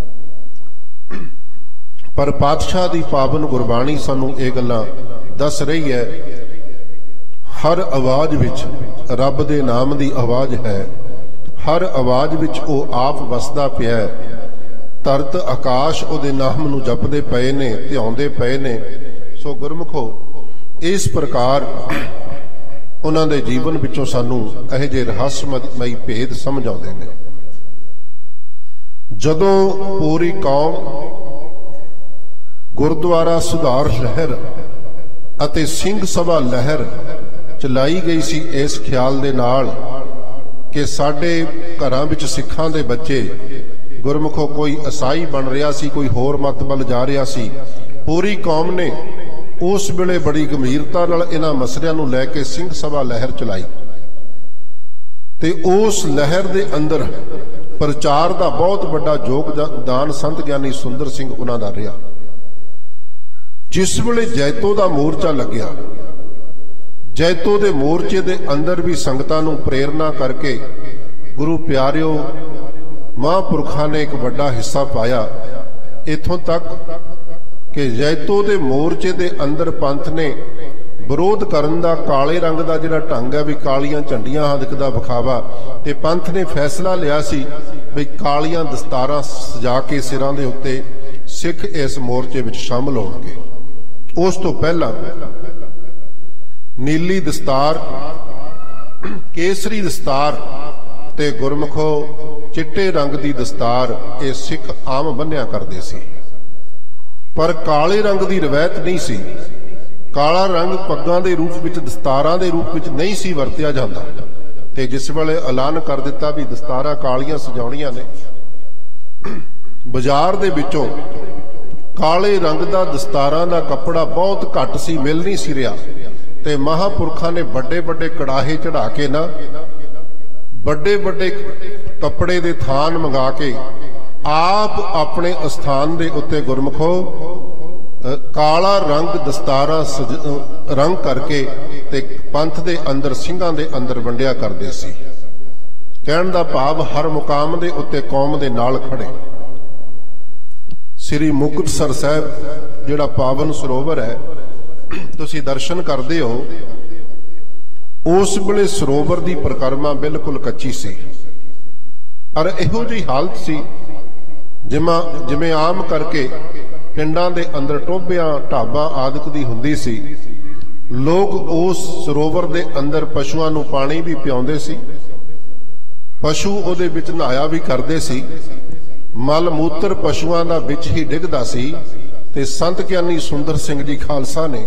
ਪਰ ਪਾਤਸ਼ਾਹ ਦੀ ਪਾਵਨ ਗੁਰਬਾਣੀ ਸਾਨੂੰ ਇਹ ਗੱਲਾਂ ਦੱਸ ਰਹੀ ਹੈ। ਹਰ ਆਵਾਜ਼ ਵਿੱਚ ਰੱਬ ਦੇ ਨਾਮ ਦੀ ਆਵਾਜ਼ ਹੈ, ਹਰ ਆਵਾਜ਼ ਵਿੱਚ ਉਹ ਆਪ ਵਸਦਾ ਪਿਆ ਹੈ। ਧਰਤ ਆਕਾਸ਼ ਉਹਦੇ ਨਾਮ ਨੂੰ ਜਪਦੇ ਪਏ ਨੇ, ਧਿਆਉਂਦੇ ਪਏ ਨੇ। ਸੋ ਗੁਰਮੁਖੋ, ਇਸ ਪ੍ਰਕਾਰ ਉਹਨਾਂ ਦੇ ਜੀਵਨ ਵਿੱਚੋਂ ਸਾਨੂੰ ਇਹੋ ਜਿਹੇ ਰਹੱਸਮਈ ਭੇਦ ਸਮਝ ਆਉਂਦੇ ਨੇ। ਜਦੋਂ ਪੂਰੀ ਕੌਮ ਗੁਰਦੁਆਰਾ ਸੁਧਾਰ ਲਹਿਰ ਅਤੇ ਸਿੰਘ ਸਭਾ ਲਹਿਰ ਚਲਾਈ ਗਈ ਸੀ ਇਸ ਖਿਆਲ ਦੇ ਨਾਲ ਕਿ ਸਾਡੇ ਘਰਾਂ ਵਿੱਚ ਸਿੱਖਾਂ ਦੇ ਬੱਚੇ ਗੁਰਮੁਖੋ ਕੋਈ ਈਸਾਈ ਬਣ ਰਿਹਾ ਸੀ, ਕੋਈ ਹੋਰ ਮਤ ਵੱਲ ਜਾ ਰਿਹਾ ਸੀ, ਪੂਰੀ ਕੌਮ ਨੇ ਉਸ ਵੇਲੇ ਬੜੀ ਗੰਭੀਰਤਾ ਨਾਲ ਇਹਨਾਂ ਮਸਲਿਆਂ ਨੂੰ ਲੈ ਕੇ ਸਿੰਘ ਸਭਾ ਲਹਿਰ ਚਲਾਈ ਤੇ ਉਸ ਲਹਿਰ ਦੇ ਅੰਦਰ ਪ੍ਰਚਾਰ ਦਾ ਬਹੁਤ ਵੱਡਾ ਯੋਗਦਾਨ ਸੰਤ ਗਿਆਨੀ ਸੁੰਦਰ ਸਿੰਘ ਉਹਨਾਂ ਦਾ ਰਿਹਾ। ਜਿਸ ਵੇਲੇ ਜੈਤੋ ਦਾ ਮੋਰਚਾ ਲੱਗਿਆ, ਜੈਤੋ ਦੇ ਮੋਰਚੇ ਦੇ ਅੰਦਰ ਵੀ ਸੰਗਤਾਂ ਨੂੰ ਪ੍ਰੇਰਨਾ ਕਰਕੇ ਗੁਰੂ ਪਿਆਰਿਓ ਮਹਾਂਪੁਰਖਾਂ ਨੇ ਇੱਕ ਵੱਡਾ ਹਿੱਸਾ ਪਾਇਆ। ਇੱਥੋਂ ਤੱਕ ਕਿ ਜੈਤੋ ਦੇ ਮੋਰਚੇ ਦੇ ਅੰਦਰ ਪੰਥ ਨੇ ਵਿਰੋਧ ਕਰਨ ਦਾ, ਕਾਲੇ ਰੰਗ ਦਾ ਜਿਹੜਾ ਢੰਗ ਹੈ ਵੀ ਕਾਲੀਆਂ ਝੰਡੀਆਂ ਹੱਦਕ ਦਾ ਵਿਖਾਵਾ, ਤੇ ਪੰਥ ਨੇ ਫੈਸਲਾ ਲਿਆ ਸੀ ਵੀ ਕਾਲੀਆਂ ਦਸਤਾਰਾਂ ਸਜਾ ਕੇ ਸਿਰਾਂ ਦੇ ਉੱਤੇ ਸਿੱਖ ਇਸ ਮੋਰਚੇ ਵਿੱਚ ਸ਼ਾਮਲ ਹੋਣਗੇ। ਉਸ ਤੋਂ ਪਹਿਲਾਂ ਨੀਲੀ ਦਸਤਾਰ, ਕੇਸਰੀ ਦਸਤਾਰ ਤੇ ਗੁਰਮੁਖੋ ਚਿੱਟੇ ਰੰਗ ਦੀ ਦਸਤਾਰ ਇਹ ਸਿੱਖ ਆਮ ਬੰਨਿਆ ਕਰਦੇ ਸੀ, ਪਰ ਕਾਲੇ ਰੰਗ ਦੀ ਰਵਾਇਤ ਨਹੀਂ ਸੀ। ਕਾਲਾ ਰੰਗ ਪੱਗਾਂ ਦੇ ਰੂਪ ਵਿੱਚ, ਦਸਤਾਰਾਂ ਦੇ ਰੂਪ ਵਿੱਚ ਨਹੀਂ ਸੀ ਵਰਤਿਆ ਜਾਂਦਾ। ਤੇ ਜਿਸ ਵੇਲੇ ਐਲਾਨ ਕਰ ਦਿੱਤਾ ਵੀ ਦਸਤਾਰਾਂ ਕਾਲੀਆਂ ਸਜਾਉਣੀਆਂ ਨੇ, ਬਾਜ਼ਾਰ ਦੇ ਵਿੱਚੋਂ ਕਾਲੇ ਰੰਗ ਦਾ ਦਸਤਾਰਾਂ ਦਾ ਕੱਪੜਾ ਬਹੁਤ ਘੱਟ ਸੀ, ਮਿਲ ਨਹੀਂ ਸੀ ਰਿਹਾ। ਤੇ ਮਹਾਂਪੁਰਖਾਂ ਨੇ ਵੱਡੇ ਵੱਡੇ ਕੜਾਹੇ ਚੜਾ ਕੇ ਨਾ, ਵੱਡੇ ਵੱਡੇ ਕੱਪੜੇ ਦੇ ਥਾਨ ਮੰਗਾ ਕੇ ਆਪ ਆਪਣੇ ਅਸਥਾਨ ਦੇ ਉੱਤੇ ਗੁਰਮੁਖੋ ਕਾਲਾ ਰੰਗ ਦਸਤਾਰਾਂ ਰੰਗ ਕਰਕੇ ਤੇ ਪੰਥ ਦੇ ਅੰਦਰ, ਸਿੰਘਾਂ ਦੇ ਅੰਦਰ ਵੰਡਿਆ ਕਰਦੇ ਸੀ। ਕਹਿਣ ਦਾ ਭਾਵ ਹਰ ਮੁਕਾਮ ਦੇ ਉੱਤੇ ਕੌਮ ਦੇ ਨਾਲ ਖੜੇ। ਸ੍ਰੀ ਮੁਕਤਸਰ ਸਾਹਿਬ ਜਿਹੜਾ ਪਾਵਨ ਸਰੋਵਰ ਹੈ, ਤੁਸੀਂ ਦਰਸ਼ਨ ਕਰਦੇ ਹੋ, ਉਸ ਵੇਲੇ ਸਰੋਵਰ ਦੀ ਪਰਿਕਰਮਾ ਬਿਲਕੁਲ ਕੱਚੀ ਸੀ, ਔਰ ਇਹੋ ਜਿਹੀ ਹਾਲਤ ਸੀ ਜਿਵੇਂ ਆਮ ਕਰਕੇ ਪਿੰਡਾਂ ਦੇ ਅੰਦਰ ਟੋਭਿਆਂ ਢਾਬਾਂ ਆਦਿਕ ਦੀ ਹੁੰਦੀ ਸੀ। ਲੋਕ ਉਸ ਸਰੋਵਰ ਦੇ ਅੰਦਰ ਪਸ਼ੂਆਂ ਨੂੰ ਪਾਣੀ ਵੀ ਪਿਆਉਂਦੇ ਸੀ, ਪਸ਼ੂ ਉਹਦੇ ਵਿੱਚ ਨਹਾਇਆ ਵੀ ਕਰਦੇ ਸੀ, ਮਲ ਮੂਤਰ ਪਸ਼ੂਆਂ ਦਾ ਵਿੱਚ ਹੀ ਡਿੱਗਦਾ ਸੀ। ਤੇ ਸੰਤ ਗਿਆਨੀ ਸੁੰਦਰ ਸਿੰਘ ਜੀ ਖਾਲਸਾ ਨੇ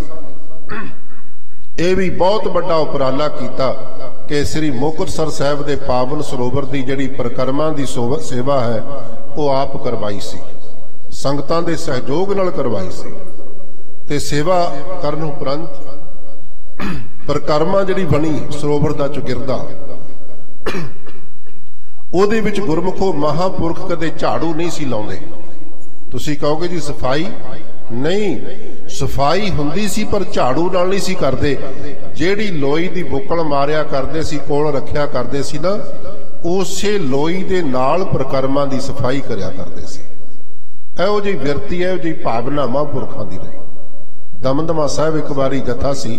ਇਹ ਵੀ ਬਹੁਤ ਵੱਡਾ ਉਪਰਾਲਾ ਕੀਤਾ ਕਿ ਸ੍ਰੀ ਮੁਕਤਸਰ ਸਾਹਿਬ ਦੇ ਪਾਵਨ ਸਰੋਵਰ ਦੀ ਜਿਹੜੀ ਪਰਿਕਰਮਾ ਦੀ ਸੇਵਾ ਹੈ ਉਹ ਆਪ ਕਰਵਾਈ ਸੀ, ਸੰਗਤਾਂ ਦੇ ਸਹਿਯੋਗ ਨਾਲ ਕਰਵਾਈ ਸੀ। ਤੇ ਸੇਵਾ ਕਰਨ ਉਪਰੰਤ ਪਰਿਕਰਮਾ ਜਿਹੜੀ ਬਣੀ ਸਰੋਵਰ ਦਾ ਚੁਗਿਰਦਾ, ਉਹਦੇ ਵਿੱਚ ਗੁਰਮੁਖੋ ਮਹਾਂਪੁਰਖ ਕਦੇ ਝਾੜੂ ਨਹੀਂ ਸੀ ਲਾਉਂਦੇ। ਤੁਸੀਂ ਕਹੋਗੇ ਜੀ ਸਫਾਈ ਨਹੀਂ, ਸਫਾਈ ਹੁੰਦੀ ਸੀ ਪਰ ਝਾੜੂ ਨਾਲ ਨਹੀਂ ਸੀ ਕਰਦੇ। ਜਿਹੜੀ ਲੋਈ ਦੀ ਬੁੱਕਲ ਮਾਰਿਆ ਕਰਦੇ ਸੀ, ਕੋਲ ਰੱਖਿਆ ਕਰਦੇ ਸੀ ਨਾ, ਉਸੇ ਲੋਈ ਦੇ ਨਾਲ ਪਰਿਕਰਮਾ ਦੀ ਸਫਾਈ ਕਰਿਆ ਕਰਦੇ ਸੀ। ਇਹੋ ਜਿਹੀ ਵਿਰਤੀ, ਇਹੋ ਜਿਹੀ ਭਾਵਨਾ ਮਹਾਂਪੁਰਖਾਂ ਦੀ ਰਹੀ। ਦਮਦਮਾ ਸਾਹਿਬ ਇੱਕ ਵਾਰੀ ਜਥਾ ਸੀ,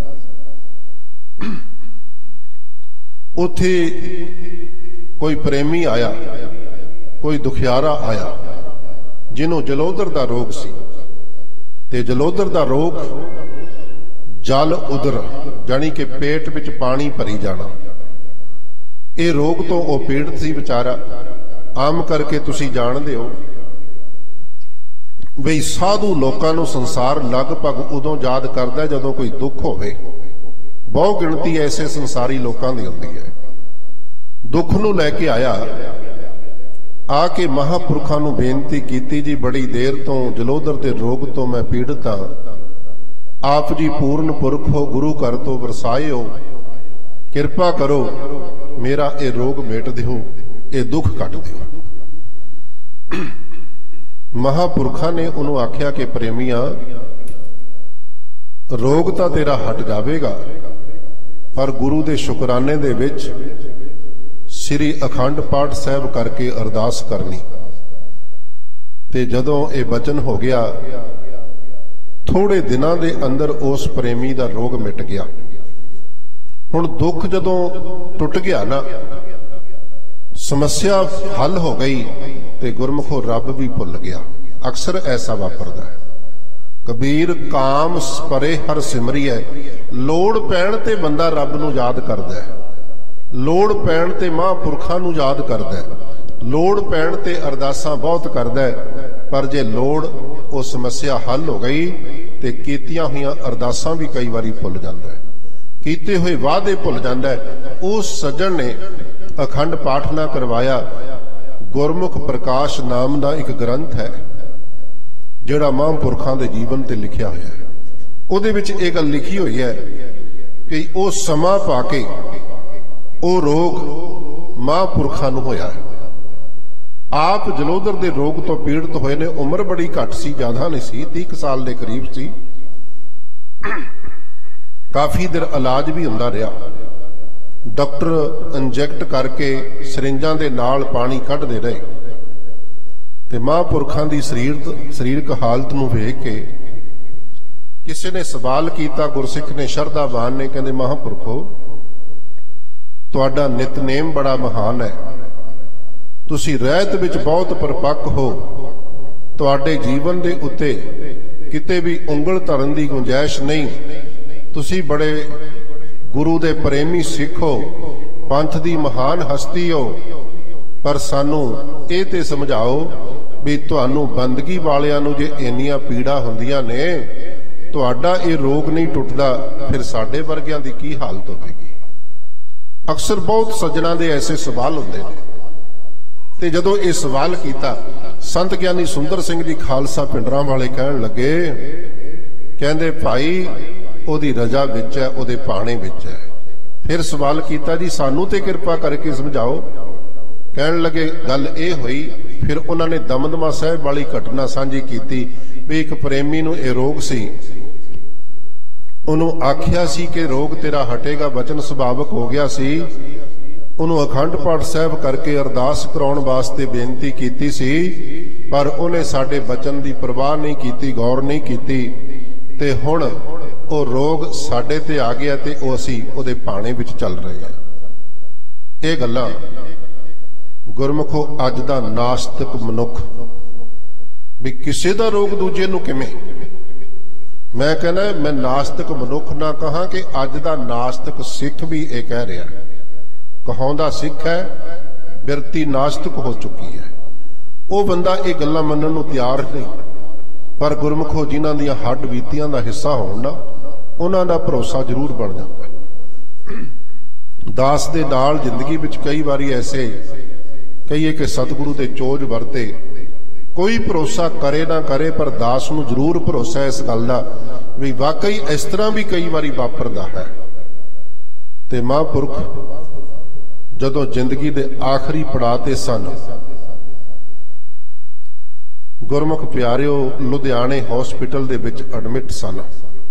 ਉੱਥੇ ਕੋਈ ਪ੍ਰੇਮੀ ਆਇਆ, ਕੋਈ ਦੁਖਿਆਰਾ ਆਇਆ ਜਿਹਨੂੰ ਜਲੋਦਰ ਦਾ ਰੋਗ ਸੀ। ਤੇ ਜਲੋਦਰ ਦਾ ਰੋਗ ਜਲ ਉਦਰ, ਜਾਣੀ ਕਿ ਪੇਟ ਵਿੱਚ ਪਾਣੀ ਭਰੀ ਜਾਣਾ, ਇਹ ਰੋਗ ਤੋਂ ਉਹ ਪੀੜਤ ਸੀ ਵਿਚਾਰਾ। ਆਮ ਕਰਕੇ ਤੁਸੀਂ ਜਾਣਦੇ ਹੋ ਬਈ ਸਾਧੂ ਲੋਕਾਂ ਨੂੰ ਸੰਸਾਰ ਲਗਭਗ ਉਦੋਂ ਯਾਦ ਕਰਦਾ ਜਦੋਂ ਕੋਈ ਦੁੱਖ ਹੋਵੇ। ਬਹੁ ਗਿਣਤੀ ਐਸੇ ਸੰਸਾਰੀ ਲੋਕਾਂ ਦੀ ਹੁੰਦੀ ਹੈ। ਦੁੱਖ ਨੂੰ ਲੈ ਕੇ ਆਇਆ, ਆ ਕੇ ਮਹਾਂਪੁਰਖਾਂ ਨੂੰ ਬੇਨਤੀ ਕੀਤੀ, ਜੀ ਬੜੀ ਦੇਰ ਤੋਂ ਜਲੋਦਰ ਦੇ ਰੋਗ ਤੋਂ ਮੈਂ ਪੀੜਤ ਹਾਂ, ਆਪ ਜੀ ਪੂਰਨ ਪੁਰਖ ਹੋ, ਗੁਰੂ ਘਰ ਤੋਂ ਵਰਸਾਏ ਹੋ, ਕਿਰਪਾ ਕਰੋ ਮੇਰਾ ਇਹ ਰੋਗ ਮੇਟ ਦਿਓ, ਇਹ ਦੁੱਖ ਕੱਟ ਦਿਓ। ਮਹਾਂਪੁਰਖਾਂ ਨੇ ਉਹਨੂੰ ਆਖਿਆ ਕਿ ਪ੍ਰੇਮੀਆਂ, ਰੋਗ ਤਾਂ ਤੇਰਾ ਹਟ ਜਾਵੇਗਾ, ਪਰ ਗੁਰੂ ਦੇ ਸ਼ੁਕਰਾਨੇ ਦੇ ਵਿੱਚ ਸ੍ਰੀ ਅਖੰਡ ਪਾਠ ਸਾਹਿਬ ਕਰਕੇ ਅਰਦਾਸ ਕਰਨੀ। ਤੇ ਜਦੋਂ ਇਹ ਬਚਨ ਹੋ ਗਿਆ, ਥੋੜੇ ਦਿਨਾਂ ਦੇ ਅੰਦਰ ਉਸ ਪ੍ਰੇਮੀ ਦਾ ਰੋਗ ਮਿਟ ਗਿਆ। ਹੁਣ ਦੁੱਖ ਜਦੋਂ ਟੁੱਟ ਗਿਆ ਨਾ, ਸਮੱਸਿਆ ਹੱਲ ਹੋ ਗਈ, ਤੇ ਗੁਰਮੁਖੋ ਰੱਬ ਵੀ ਭੁੱਲ ਗਿਆ। ਅਕਸਰ ਐਸਾ ਵਾਪਰਦਾ ਹੈ। ਕਬੀਰ ਕਾਮ ਪਰੇ ਹਰ ਸਿਮਰੀਐ, ਲੋੜ ਪੈਣ ਤੇ ਬੰਦਾ ਰੱਬ ਨੂੰ ਯਾਦ ਕਰਦਾ ਹੈ, ਲੋੜ ਪੈਣ ਤੇ ਮਹਾਂਪੁਰਖਾਂ ਨੂੰ ਯਾਦ ਕਰਦਾ ਹੈ, ਲੋੜ ਪੈਣ ਤੇ ਅਰਦਾਸਾਂ ਬਹੁਤ ਕਰਦਾ ਹੈ, ਪਰ ਜੇ ਲੋੜ ਉਹ ਸਮੱਸਿਆ ਹੱਲ ਹੋ ਗਈ ਤੇ ਕੀਤੀਆਂ ਹੋਈਆਂ ਅਰਦਾਸਾਂ ਵੀ ਕਈ ਵਾਰੀ ਭੁੱਲ ਜਾਂਦਾ ਹੈ, ਕੀਤੇ ਹੋਏ ਵਾਅਦੇ ਭੁੱਲ ਜਾਂਦਾ ਹੈ। ਉਸ ਸੱਜਣ ਨੇ ਅਖੰਡ ਪਾਠ ਨਾ ਕਰਵਾਇਆ। ਗੁਰਮੁਖ ਪ੍ਰਕਾਸ਼ ਨਾਮ ਦਾ ਇੱਕ ਗ੍ਰੰਥ ਹੈ ਜਿਹੜਾ ਮਹਾਂਪੁਰਖਾਂ ਦੇ ਜੀਵਨ ਤੇ ਲਿਖਿਆ ਹੋਇਆ ਹੈ। ਉਹਦੇ ਵਿੱਚ ਇਹ ਗੱਲ ਲਿਖੀ ਹੋਈ ਹੈ ਕਿ ਉਹ ਸਮਾਂ ਪਾ ਕੇ ਉਹ ਰੋਗ ਮਹਾਂਪੁਰਖਾਂ ਨੂੰ ਹੋਇਆ ਹੈ। ਆਪ ਜਲੋਦਰ ਦੇ ਰੋਗ ਤੋਂ ਪੀੜਤ ਹੋਏ ਨੇ। ਉਮਰ ਬੜੀ ਘੱਟ ਸੀ, ਜ਼ਿਆਦਾ ਨਹੀਂ ਸੀ, 30 ਸਾਲ ਦੇ ਕਰੀਬ ਸੀ। ਕਾਫੀ ਦਿਨ ਇਲਾਜ ਵੀ ਹੁੰਦਾ ਰਿਹਾ। ਡਾਕਟਰ ਇੰਜੈਕਟ ਕਰਕੇ ਸਰਿੰਜਾਂ ਦੇ ਨਾਲ ਪਾਣੀ ਕੱਢਦੇ ਰਹੇ ਤੇ ਮਹਾਂਪੁਰਖਾਂ ਦੀ ਸਰੀਰਕ ਹਾਲਤ ਨੂੰ ਵੇਖ ਕੇ ਕਿਸੇ ਨੇ ਸਵਾਲ ਕੀਤਾ, ਗੁਰਸਿੱਖ ਨੇ, ਸ਼ਰਧਾਵਾਨ ਨੇ, ਕਹਿੰਦੇ ਮਹਾਂਪੁਰਖੋ, ਤੁਹਾਡਾ ਨਿਤਨੇਮ ਬੜਾ ਮਹਾਨ ਹੈ, ਤੁਸੀਂ ਰਹਿਤ ਵਿੱਚ ਬਹੁਤ ਪਰਪੱਕ ਹੋ, ਤੁਹਾਡੇ ਜੀਵਨ ਦੇ ਉੱਤੇ ਕਿਤੇ ਵੀ ਉਂਗਲ ਧਰਨ ਦੀ ਗੁੰਜਾਇਸ਼ ਨਹੀਂ, ਤੁਸੀਂ ਬੜੇ ਗੁਰੂ ਦੇ ਪ੍ਰੇਮੀ ਸਿੱਖ ਹੋ, ਪੰਥ ਦੀ ਮਹਾਨ ਹਸਤੀ ਹੋ, ਪਰ ਸਾਨੂੰ ਇਹ ਤੇ ਸਮਝਾਓ ਵੀ ਤੁਹਾਨੂੰ ਬੰਦਗੀ ਵਾਲਿਆਂ ਨੂੰ ਜੇ ਇੰਨੀਆਂ ਪੀੜਾ ਹੁੰਦੀਆਂ ਨੇ, ਤੁਹਾਡਾ ਇਹ ਰੋਗ ਨਹੀਂ ਟੁੱਟਦਾ, ਫਿਰ ਸਾਡੇ ਵਰਗਿਆਂ ਦੀ ਕੀ ਹਾਲਤ ਹੋਵੇਗੀ। ਅਕਸਰ ਬਹੁਤ ਸੱਜਣਾਂ ਦੇ ਐਸੇ ਸਵਾਲ ਹੁੰਦੇ ਨੇ। ਤੇ ਜਦੋਂ ਇਹ ਸਵਾਲ ਕੀਤਾ, ਸੰਤ ਗਿਆਨੀ ਸੁੰਦਰ ਸਿੰਘ ਜੀ ਖਾਲਸਾ ਪਿੰਡਰਾਂ ਵਾਲੇ ਕਹਿਣ ਲੱਗੇ, ਕਹਿੰਦੇ ਭਾਈ ਉਹਦੀ ਰਜ਼ਾ ਵਿੱਚ ਹੈ, ਉਹਦੇ ਪਾਣੇ ਵਿੱਚ ਹੈ। ਫਿਰ ਸਵਾਲ ਕੀਤਾ, ਜੀ ਸਾਨੂੰ ਤੇ ਕਿਰਪਾ ਕਰਕੇ ਸਮਝਾਓ। ਕਹਿਣ ਲੱਗੇ ਗੱਲ ਇਹ ਹੋਈ, ਫਿਰ ਉਹਨਾਂ ਨੇ ਦਮਦਮਾ ਸਾਹਿਬ ਵਾਲੀ ਘਟਨਾ ਸਾਂਝੀ ਕੀਤੀ ਵੀ ਇੱਕ ਪ੍ਰੇਮੀ ਨੂੰ ਇਹ ਰੋਗ ਸੀ, ਉਹਨੂੰ ਆਖਿਆ ਸੀ ਕਿ ਰੋਗ ਤੇਰਾ ਹਟੇਗਾ, ਵਚਨ ਸੁਭਾਵਕ ਹੋ ਗਿਆ ਸੀ, ਉਹਨੂੰ ਅਖੰਡ ਪਾਠ ਸਾਹਿਬ ਕਰਕੇ ਅਰਦਾਸ ਕਰਾਉਣ ਵਾਸਤੇ ਬੇਨਤੀ ਕੀਤੀ ਸੀ, ਪਰ ਉਹਨੇ ਸਾਡੇ ਵਚਨ ਦੀ ਪਰਵਾਹ ਨਹੀਂ ਕੀਤੀ, ਗੌਰ ਨਹੀਂ ਕੀਤੀ, ਤੇ ਹੁਣ ਉਹ ਰੋਗ ਸਾਡੇ ਤੇ ਆ ਗਿਆ ਤੇ ਉਹ ਅਸੀਂ ਉਹਦੇ ਪਾਣੇ ਵਿੱਚ ਚੱਲ ਰਹੇ ਹਾਂ। ਇਹ ਗੱਲਾਂ ਗੁਰਮੁਖੋ ਅੱਜ ਦਾ ਨਾਸਤਿਕ ਮਨੁੱਖ ਵੀ ਕਿਸੇ ਦਾ ਰੋਗ ਦੂਜੇ ਨੂੰ ਕਿਵੇਂ, ਮੈਂ ਕਹਿੰਦਾ ਮੈਂ ਨਾਸਤਿਕ ਮਨੁੱਖ ਨਾ ਕਹਾਂ ਕਿ ਅੱਜ ਦਾ ਨਾਸਤਿਕ ਸਿੱਖ ਵੀ ਇਹ ਕਹਿ ਰਿਹਾ, ਕਹਾਉਂਦਾ ਸਿੱਖ ਹੈ, ਬਿਰਤੀ ਨਾਸਤਿਕ ਹੋ ਚੁੱਕੀ ਹੈ। ਉਹ ਬੰਦਾ ਇਹ ਗੱਲਾਂ ਮੰਨਣ ਨੂੰ ਤਿਆਰ ਨਹੀਂ, ਪਰ ਗੁਰਮੁਖੋ ਜਿਨ੍ਹਾਂ ਦੀਆਂ ਹੱਡ ਬੀਤੀਆਂ ਦਾ ਹਿੱਸਾ ਹੋਣ ਨਾ, ਉਹਨਾਂ ਦਾ ਭਰੋਸਾ ਜ਼ਰੂਰ ਬਣ ਜਾਂਦਾ ਹੈ। ਦਾਸ ਦੇ ਨਾਲ ਜ਼ਿੰਦਗੀ ਵਿੱਚ ਕਈ ਵਾਰੀ ਐਸੇ ਕਹੀਏ ਕਿ ਸਤਿਗੁਰੂ ਦੇ ਚੋਜ ਵਰਤੇ, ਕੋਈ ਭਰੋਸਾ ਕਰੇ ਨਾ ਕਰੇ, ਪਰ ਦਾਸ ਨੂੰ ਜ਼ਰੂਰ ਭਰੋਸਾ ਇਸ ਗੱਲ ਦਾ ਵੀ ਵਾਕਈ ਇਸ ਤਰ੍ਹਾਂ ਵੀ ਕਈ ਵਾਰੀ ਵਾਪਰਦਾ ਹੈ। ਤੇ ਮਹਾਂਪੁਰਖ ਜਦੋਂ ਜ਼ਿੰਦਗੀ ਦੇ ਆਖਰੀ ਪੜਾਅ ਤੇ ਸਨ, ਗੁਰਮੁਖ ਪਿਆਰਿਓ ਲੁਧਿਆਣੇ ਹਸਪੀਟਲ ਦੇ ਵਿੱਚ ਐਡਮਿਟ ਸਨ।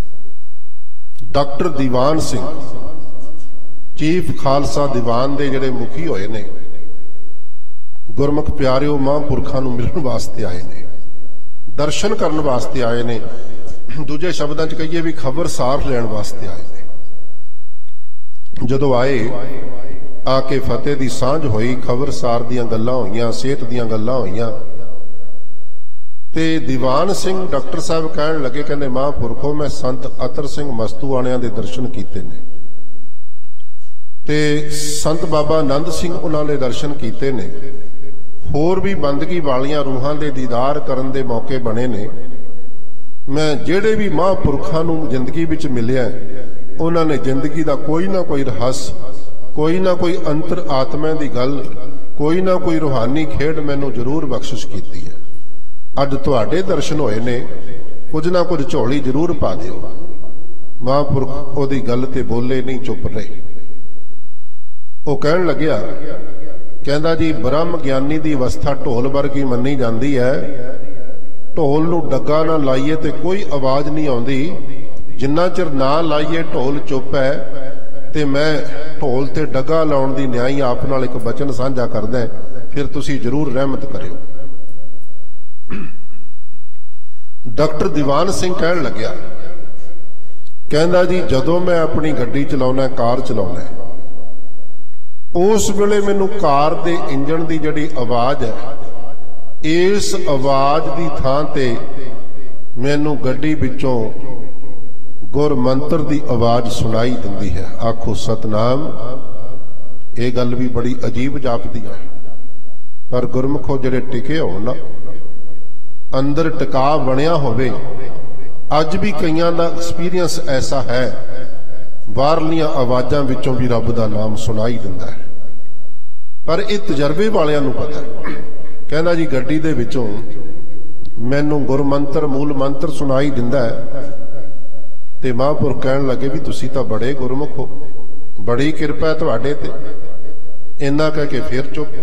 ਡਾਕਟਰ ਦੀਵਾਨ ਸਿੰਘ ਚੀਫ ਖਾਲਸਾ ਦੀਵਾਨ ਦੇ ਜਿਹੜੇ ਮੁਖੀ ਹੋਏ ਨੇ, ਗੁਰਮੁਖ ਪਿਆਰਿਓ ਮਹਾਂਪੁਰਖਾਂ ਨੂੰ ਮਿਲਣ ਵਾਸਤੇ ਆਏ ਨੇ, ਦਰਸ਼ਨ ਕਰਨ ਵਾਸਤੇ ਆਏ ਨੇ, ਦੂਜੇ ਸ਼ਬਦਾਂ 'ਚ ਕਹੀਏ ਵੀ ਖਬਰਸਾਰ ਲੈਣ ਵਾਸਤੇ ਆਏ ਨੇ। ਜਦੋਂ ਆਏ, ਆ ਕੇ ਫਤਿਹ ਦੀ ਸਾਂਝ ਹੋਈ, ਖਬਰਸਾਰ ਦੀਆਂ ਗੱਲਾਂ ਹੋਈਆਂ, ਸਿਹਤ ਦੀਆਂ ਗੱਲਾਂ ਹੋਈਆਂ, ਤੇ ਦੀਵਾਨ ਸਿੰਘ ਡਾਕਟਰ ਸਾਹਿਬ ਕਹਿਣ ਲੱਗੇ, ਕਹਿੰਦੇ ਮਹਾਂਪੁਰਖੋ ਮੈਂ ਸੰਤ ਅਤਰ ਸਿੰਘ ਮਸਤੂਆਣਿਆਂ ਦੇ ਦਰਸ਼ਨ ਕੀਤੇ ਨੇ, ਤੇ ਸੰਤ ਬਾਬਾ ਆਨੰਦ ਸਿੰਘ ਉਹਨਾਂ ਦੇ ਦਰਸ਼ਨ ਕੀਤੇ ਨੇ, ਹੋਰ ਵੀ ਬੰਦਗੀ ਵਾਲੀਆਂ ਰੂਹਾਂ ਦੇ ਦੀਦਾਰ ਕਰਨ ਦੇ ਮੌਕੇ ਬਣੇ ਨੇ। ਮੈਂ ਜਿਹੜੇ ਵੀ ਮਹਾਂਪੁਰਖਾਂ ਨੂੰ ਜ਼ਿੰਦਗੀ ਵਿੱਚ ਮਿਲਿਆ, उन्होंने जिंदगी का कोई ना कोई रहस, कोई ना कोई अंतर आत्मा की गल, कोई ना कोई रूहानी खेड मैनू जरूर बख्शिश की है। अज तुहाडे दर्शन होए ने, कुछ ना कुछ झोली जरूर पा दिओ। महापुरख ओदी गल ते बोले नहीं, चुप रहे। वो कहन लग्या, कहंदा जी ब्रह्म ज्ञानी की अवस्था ढोल वर्गी मन्नी जाती है। ढोल नूं डग्गा ना लाइए तो कोई आवाज़ नहीं आउंदी, जिन्ना चिर ना लाइए ढोल चुप है। ते मैं ढोल ते डग्गा लाउण दी न्याई आप नाल एक बचन साझा करदा, फिर तुसी जरूर रहमत करियो। डॉक्टर दीवान सिंह कहन लग्या, कहंदा जी जदों मैं अपनी गड्डी चलाउणा, कार चलाउणा, उस वेले मैनूं कार दे इंजन दी जिहड़ी आवाज़ है, इस आवाज़ दी थां ते मैनूं गड्डी विचों गुर मंत्र दी आवाज़ सुनाई दिंदी है। आखो सतनाम। ये गल भी बड़ी अजीब जापदी है, पर गुरमुखो जिहड़े टिके होण ना, अंदर टिका बनिया होवे। अज भी कईयां दा एक्सपीरियंस ऐसा है, बाहरलियां आवाज़ां विचों भी रब दा नाम सुनाई दिंदा है। पर ये तजर्बे वालियां नूं पता। कहंदा जी गड्डी दे विचों मैनूं गुरमंत्र मूल मंत्र सुनाई दिंदा है। ते महापुरख कहण लगे भी तुसी तां बड़े गुरमुख हो, बड़ी किरपा है तुहाडे ते। इन्ना कह के फिर चुप।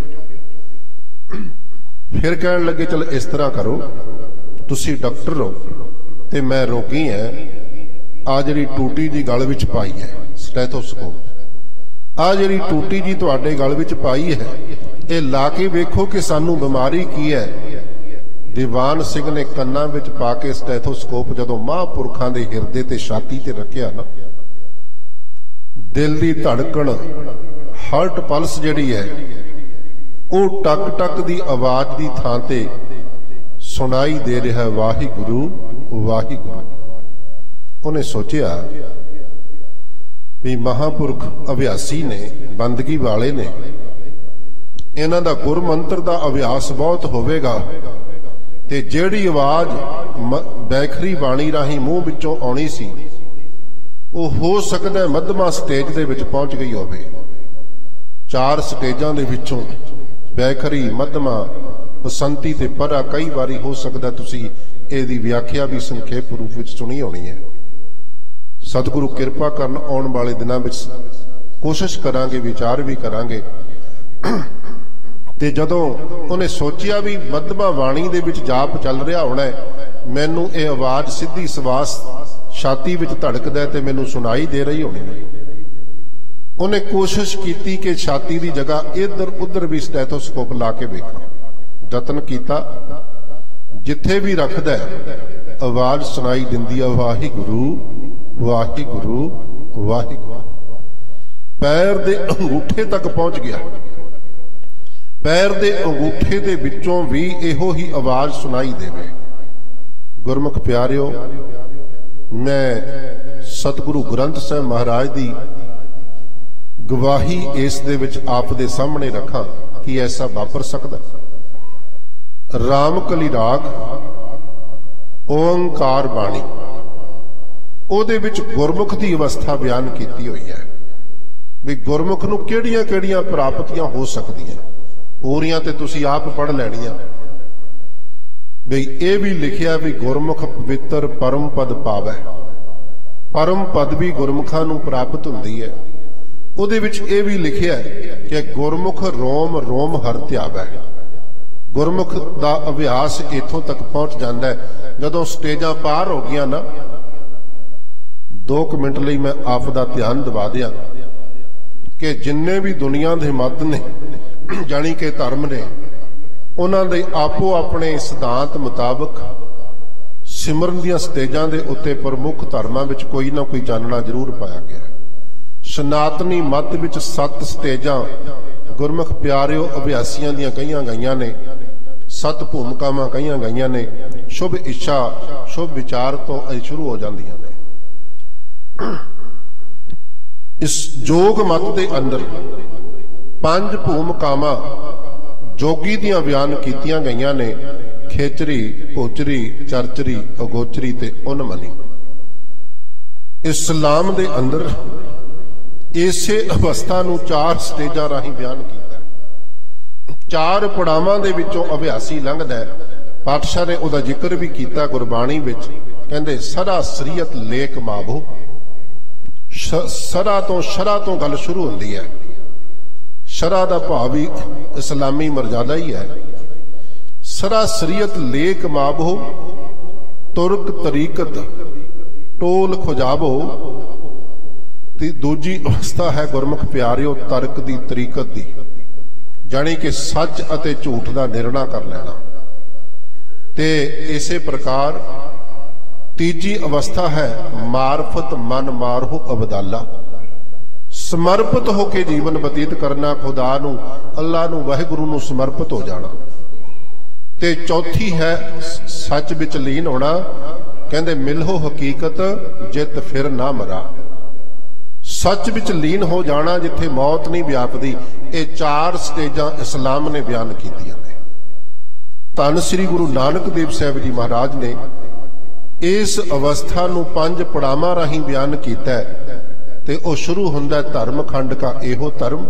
फिर कहण लगे चल इस तरह करो, तुसी डॉक्टर हो ते मैं रोगी है। आ जिहड़ी टूटी जी गल विच पाई है स्टैथोस्कोप, आ जिहड़ी टूटी जी तुहाडे गल विच पाई है, ये ला के वेखो कि सानू बीमारी की है। दीवान सिंह ने कन्ना विच पा के स्टैथोस्कोप जदों महापुरखां दे हिरदे ते छाती ते रखिया ना, दिल दी धड़कन, हार्ट पल्स जिहड़ी है, वो टक टक दी आवाज़ दी थां ते सुनाई दे रहा है, वाहिगुरु वाहिगुरु। उन्हें सोचिया भी महापुरख अभ्यासी ने, बंदगी वाले ने, इन्हां दा गुरमंत्र दा अभ्यास बहुत होवेगा ते जिहड़ी आवाज़ बैखरी बाणी राही मूँह विचों आउणी सी, वो हो सकदा मध्यमा स्टेज दे विच पहुंच गई होवे। 4 स्टेजां दे विचों बैखरी, मध्यमा, बसंती ते परा कई बारी हो सकदा तुसी इहदी व्याख्या भी संखेप रूप विच सुनी होनी है। सतगुरु किरपा करन आउण वाले दिनां विच कोशिश करांगे, विचार भी करांगे। ते जदों उन्हें सोचिया भी मध्यमा वाणी दे विच जाप चल रहा होना है, मैनू ये आवाज़ सीधी सवास छाती विच धड़कदा ते मैनू सुनाई दे रही होनी है। उन्हें कोशिश की कि छाती की जगह इधर उधर भी स्टैथोस्कोप ला के वेखा, जतन किया, जिथे भी रखदा आवाज़ सुनाई दिंदी है, वाहिगुरु वाहिगुरु वाहिगुरु। पैर दे अंगूठे तक पहुंच गया, पैर दे अंगूठे दे विचों भी इहो ही आवाज़ सुनाई देवे। गुरमुख प्यारियो, मैं सतगुरु ग्रंथ साहिब महाराज दी गवाही इस दे विच आप दे सामने रखा कि ऐसा वापर सकदा। राम कली राग ओंकार बाणी, ਉਹਦੇ ਵਿੱਚ ਗੁਰਮੁਖ ਦੀ ਅਵਸਥਾ ਬਿਆਨ ਕੀਤੀ ਹੋਈ ਹੈ ਵੀ ਗੁਰਮੁਖ ਨੂੰ ਕਿਹੜੀਆਂ-ਕਿਹੜੀਆਂ ਪ੍ਰਾਪਤੀਆਂ ਹੋ ਸਕਦੀਆਂ। ਪੂਰੀਆਂ ਤੇ ਤੁਸੀਂ ਆਪ ਪੜ੍ਹ ਲੈਣੀਆਂ। ਵੀ ਇਹ ਵੀ ਲਿਖਿਆ ਵੀ ਗੁਰਮੁਖ ਪਵਿੱਤਰ ਪਰਮ ਪਦ ਪਾਵੈ। ਪਰਮ ਪਦ ਵੀ ਗੁਰਮੁਖਾਂ ਨੂੰ ਪ੍ਰਾਪਤ ਹੁੰਦੀ ਹੈ। ਉਹਦੇ ਵਿੱਚ ਇਹ ਵੀ ਲਿਖਿਆ ਕਿ ਗੁਰਮੁਖ ਰੋਮ ਰੋਮ ਹਰਿ ਧਿਆਵੈ। ਗੁਰਮੁਖ ਦਾ ਅਭਿਆਸ ਇੱਥੋਂ ਤੱਕ ਪਹੁੰਚ ਜਾਂਦਾ ਹੈ। ਜਦੋਂ ਸਟੇਜਾਂ ਪਾਰ ਹੋ ਗਈਆਂ ਨਾ, 2 ਮਿੰਟ ਲਈ मैं आप दा ध्यान दवा दिया कि जिन्ने भी दुनिया के मत ने जानी कि धर्म ने, उन्होंने आपो अपने सिद्धांत मुताबक सिमरन दियां स्टेजां दे उत्ते प्रमुख धर्मां विच कोई ना कोई जानना जरूर पाया गया। सनातनी मत विच 7 स्टेजां गुरमुख प्यारिओ अभ्यासियां दियां कईयां गईयां ने, 7 भूमिकावां कईयां गईयां ने। शुभ इच्छा शुभ विचार तो शुरू हो जांदियां ने। इस जोग मत के अंदर 5 भूमिकावां जोगी दियां बयान कीतियां गईयां ने। खेचरी, भोचरी, चरचरी, अगोचरी ते उन्मनी। इस्लाम दे अंदर इसे अवस्था नूं 4 स्टेजां राहीं बयान कीता। 4 पड़ावां दे विचों अभ्यासी लंघदा है। पातशाह ने उहदा जिक्र भी कीता गुरबाणी विच, कहंदे सरा सरीयत लेक माबो। सरा तो गल शुरू हुंदी है। शरा दा भाव भी इस्लामी मर्यादा ही है। सरा सरीयत लेक माबो, तुर्क तरीकत टोल खुजाबो। दूजी अवस्था है गुरमुख प्यारिओ तर्क दी तरीकत दी, जानी कि सच अते झूठ दा निर्णय कर लेना। ते इसे प्रकार तीजी अवस्था है मारफत मन मारहो अबदाला। समर्पित होके जीवन बतीत करना, खुदा नू अल्लाह नू वाहिगुरू नू समर्पित हो जाना। ते चौथी है सच विच लीन होना। कहंदे मिलहो हकीकत जित फिर ना मरा। सच विच लीन हो जाना जिथे मौत नहीं व्यापदी। ये 4 स्टेजां इस्लाम ने बयान कीतियां ने। धन श्री गुरु नानक देव साहब जी महाराज ने इस अवस्था नू 5 पड़ावां राहीं बयान कीता है। ते ओ शुरू हुंदा धर्म खंड का एहो धर्म।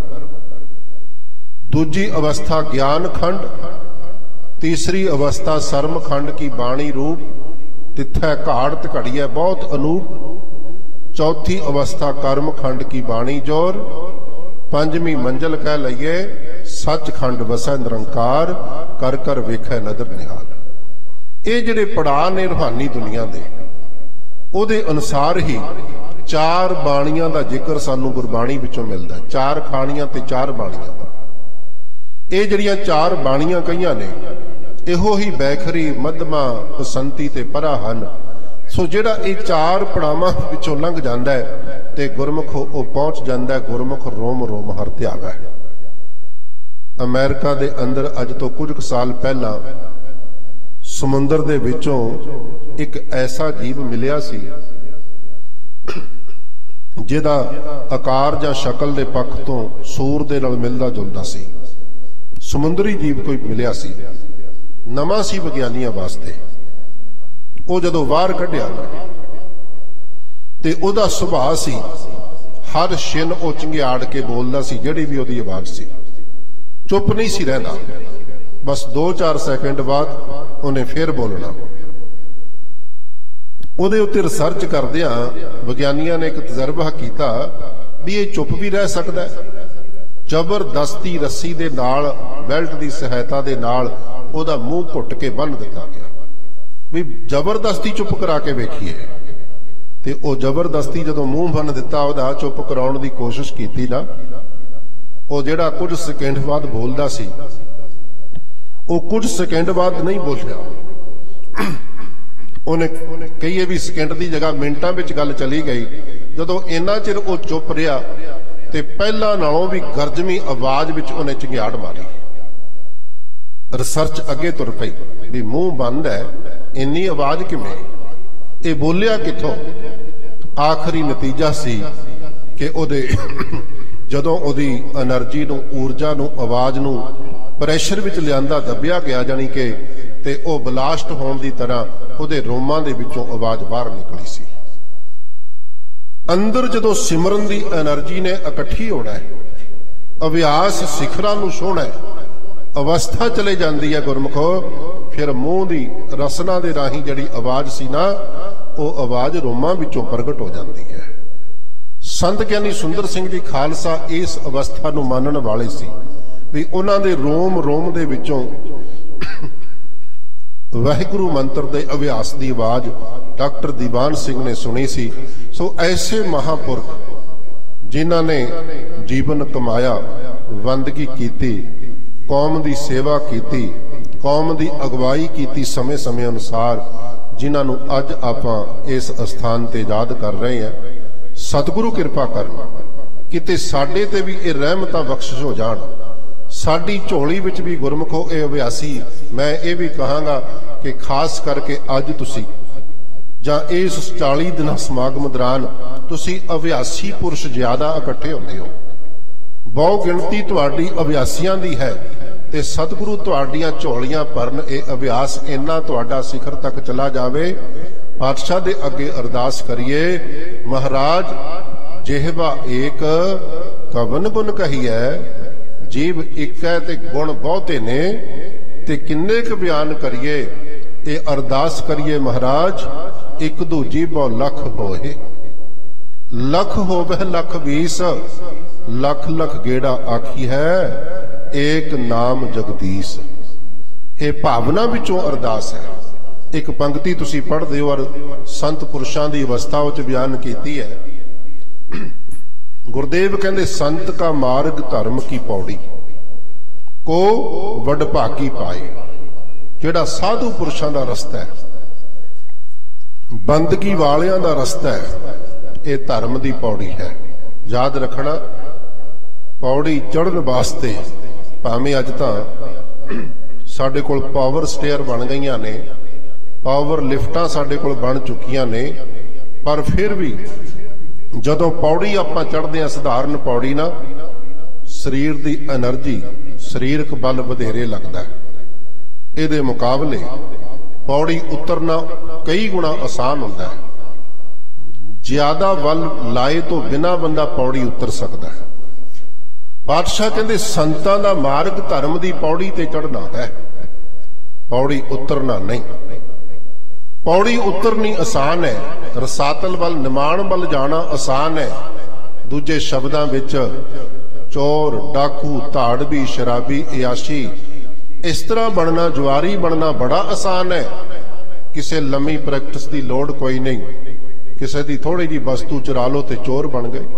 दूजी अवस्था ज्ञान खंड। तीसरी अवस्था सर्म खंड की बाणी रूप, तिथै घाड़त घड़िया बहुत अनूप। चौथी अवस्था कर्म खंड की बाणी जोर। पंजवीं मंजिल कह लईए सच खंड वसै निरंकार, कर कर वेखै नदर निहाल। ये जिहड़े पड़ाव ने रूहानी दुनिया दे, उहदे अनुसार ही 4 बाणियां दा जिक्र सानू गुरबाणी विचों मिलदा। 4 खाणियां ते 4 बाणियां दा। ये जिहड़ियां 4 बाणियां कईयां ने, इहो ही बैखरी मध्यमा बसंती ते परा हन। सो जिहड़ा ये 4 पड़ावां विचों लंघ जांदा है ते गुरमुख वो पहुंच जांदा है गुरमुख रोम रोम हर त्यागा है। अमेरिका दे अंदर अज तो कुछ साल पहला समुंदर दे विचों एक ऐसा जीव मिलिया सी जिहदा आकार जां शक्ल दे पक्ष तो सूर दे नाल मिलदा जुलदा सी। समुंदरी जीव कोई मिलिया सी, नवां सी विग्यानियां वास्ते। वो जदों बाहर कढिया ते उहदा सुभाअ सी, हर छिन वो झंगियाड़ के बोलदा सी, जिहड़ी भी उहदी आवाज सी। चुप नहीं सी रहिंदा, बस 2-4 सैकेंड बाद उन्हें फिर बोलना। उहदे उत्ते रिसर्च करदियां विग्यानियां ने एक तजर्बा किया भी ये चुप भी रह सकदा है। जबरदस्ती रस्सी दे नाल बेल्ट की सहायता दे नाल उहदा मूँह घुट के बन दिता गया भी जबरदस्ती चुप करा के वेखीए। ते वो जबरदस्ती जदों मूँह बन दिता उहदा चुप कराउण दी कोशिश कीती ना, वो जिहड़ा कुछ सेकेंड बाद बोलदा सी वो कुछ सेकेंड बाद नहीं बोलिया। उन्हें कईए भी सेकेंड की जगह मिनटां विच गल चली गई। जदों इन्ना चिर वो चुप रहा ते पहला नालों भी गर्जमी आवाज विच उन्हें झंगियाड़ मारी। रिसर्च अगे तुर पई भी मूँह बंद है, इन्नी आवाज किवें, ये बोलिया किथों। आखिरी नतीजा सी कि उहदे जदों उहदी एनर्जी नूं, ऊर्जा नूं, आवाज नूं प्रैशर विच लिआंदा दबिया गया, जानी कि ते ओ बलास्ट होण दी तरह उहदे रोमां दे विचों आवाज बाहर निकली सी। अंदर जदों सिमरन दी एनर्जी ने इकट्ठी होना है, अभ्यास सिखरां नूं छूहना है, अवस्था चले जाती है गुरमुखो, फिर मूँह दी रसना दे राही जिहड़ी आवाज सी ना, वो आवाज रोमां विचों प्रगट हो जाती है। संत ज्ञानी सुंदर सिंह जी खालसा इस अवस्था नूं मानण वाले सी भी उन्हां दे रोम रोम दे विचों वाहिगुरू मंत्र दे अभ्यास की आवाज डॉक्टर दीवान सिंह ने सुनी सी। सो ऐसे महापुरख जिन्हां ने जीवन कमाया, बंदगी कीती, कौम की सेवा की, कौम की अगवाई की समय समय अनुसार, जिन्होंने अज आप इस स्थान ते याद कर रहे हैं। सतगुरु कृपा करन किते साडे ते भी ये रहमतां बख्शिश हो जाण। साडी झोली विच भी गुरमुखो ये अभ्यासी, मैं ये भी कहांगा कि खास करके अज तुसी जां इस 40 दिन समागम दौरान तुसी अभ्यासी पुरुष ज्यादा इकट्ठे होंदे हो। बहु गिणती तुहाडी अभ्यासियां दी है ते सतगुरु तुहाडियां झोलियां भरन। ये अभ्यास इन्ना तुहाडा सिखर तक चला जावे पातशाह दे अगे अरदास करिए, महाराज जिहवा एक कवन गुण कहीए, जीव एक है ते गुण बहुते ने, ते किन्ने क बयान करिए। ते अरदास करिए महाराज, एक दूजी बहु लख होए, लख होवे लख 20, लख लख गेड़ा आखी है, एक नाम जगदीश। ये भावना विचों अरदास है। एक पंक्ति तुसी पढ़दे हो और संत पुरुषां दी अवस्था विच बयान कीती है। गुरदेव कहंदे संत का मार्ग धर्म की पौड़ी को वडभागी पाए। जिहड़ा साधु पुरुषां दा रस्ता है, बंदगी वालियां दा रस्ता है, ये धर्म दी पौड़ी है। याद रखना, पौड़ी चढ़न वास्ते भावें अज तां साडे कोल पावर स्टेयर बन गईयां ने, पावर लिफ्टां साडे कोल बन चुकियां ने, पर फिर भी जदों पौड़ी आपां चढ़दे हां, सधारण पौड़ी ना, शरीर दी एनर्जी, शरीरक बल वधेरे लगदा है। इहदे मुकाबले पौड़ी उतरना कई गुणा आसान हुंदा है। ज्यादा बल लाए तो बिना बंदा पौड़ी उतर सकता है। पातशाह कहंदे संतां दा मार्ग धर्म दी पौड़ी ते चढ़ना है, पौड़ी उतरना नहीं। पौड़ी उतरनी आसान है, रसातल वल निमाण वल जाना आसान है। दूजे शब्दां विच चोर, डाकू, धाड़वी, शराबी, अयाशी, इस तरह बनना, जुआरी बनना बड़ा आसान है। किसी लम्मी प्रैक्टिस की लोड़ कोई नहीं। किसी की थोड़ी जी वस्तु चुरा लो तो चोर बन गए।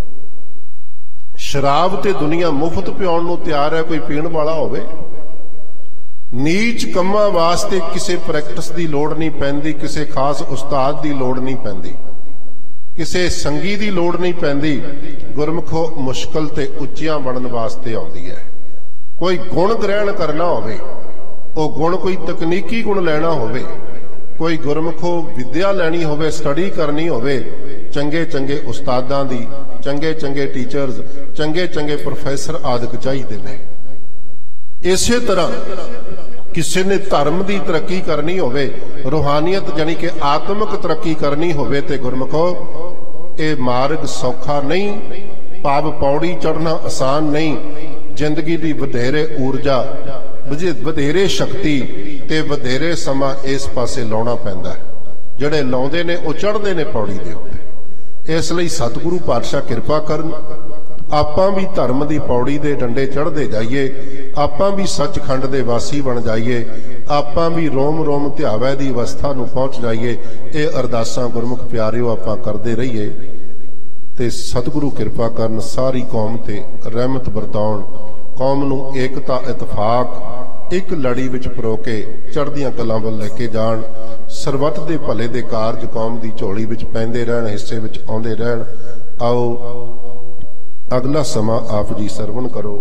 शराब ते दुनिया मुफ्त पियाउण नूं तैयार है, कोई पीण वाला होवे। नीच कम्मां वास्ते किसी प्रैक्टिस की लोड़ नहीं पैंदी, किसी खास उस्ताद की लोड़ नहीं पैंदी, किसी संगी की लोड़ नहीं पैंदी। गुरमुखो मुश्किल ते उच्चियां बनन वास्ते आउंदी है। कोई गुण ग्रहण करना होवे, वो गुण कोई तकनीकी गुण लेना होवे, कोई गुरमुखो विद्या लैनी होवे, स्टडी करनी होवे, चंगे चंगे उस्तादां दी, चंगे चंगे टीचर्स, चंगे चंगे प्रोफैसर आदि चाहिए ने। इसे तरह किसी ने धर्म की तरक्की करनी होवे, रूहानियत यानी कि आत्मक तरक्की करनी होवे, ते गुरमुखो ये मार्ग सौखा नहीं। भाव पौड़ी चढ़ना आसान नहीं। जिंदगी की वधेरे ऊर्जा, वधेरे शक्ति ते वधेरे समा इस पासे लाउणा पैंदा है। जिहड़े लाउंदे ने वो चढ़दे ने पौड़ी दे उत्ते। इसलिए सतगुरु पातशाह किरपा करन, आपां भी धर्म की पौड़ी दे डंडे चढ़ते जाइए, आपां भी सचखंड दे वासी बन जाइए, आपां भी रोम रोम ध्यावै दी अवस्था नूं पहुंच जाइए। ये अरदासां गुरमुख प्यारिओ आपां करदे रहिए ते सतगुरु किरपा करन, सारी कौम ते रहमत बरताउण, कौम नूं एकता इतफाक एक लड़ी विच परो के चढ़दियां कलां वल लैके जाण। सरबत दे भले दे कारज कौम दी झोली विच पैंदे रहण, हिस्से विच आउंदे रहण। आओ अगला समा आप जी सरवण करो।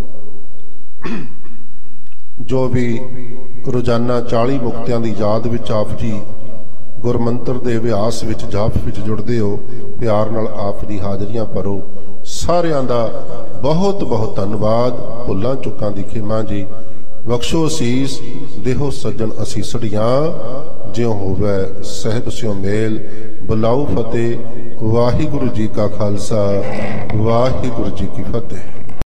जो भी रोजाना 40 मुक्तियां दी याद विच आप जी गुरमंत्र दे अभ्यास विच जाप विच जुड़दे हो, प्यार नाल आप दी हाजरियां भरो। सारियां दा बहुत बहुत धन्नवाद। भुल्लां चुकां दी खिमा जी। बख्शो असीस, देहो सज्जन असीसड़ियां, ज्यों होवै सहब स्यों मेल। बुलाओ फतेह। वाहिगुरु जी का खालसा, वाहिगुरु जी की फतेह।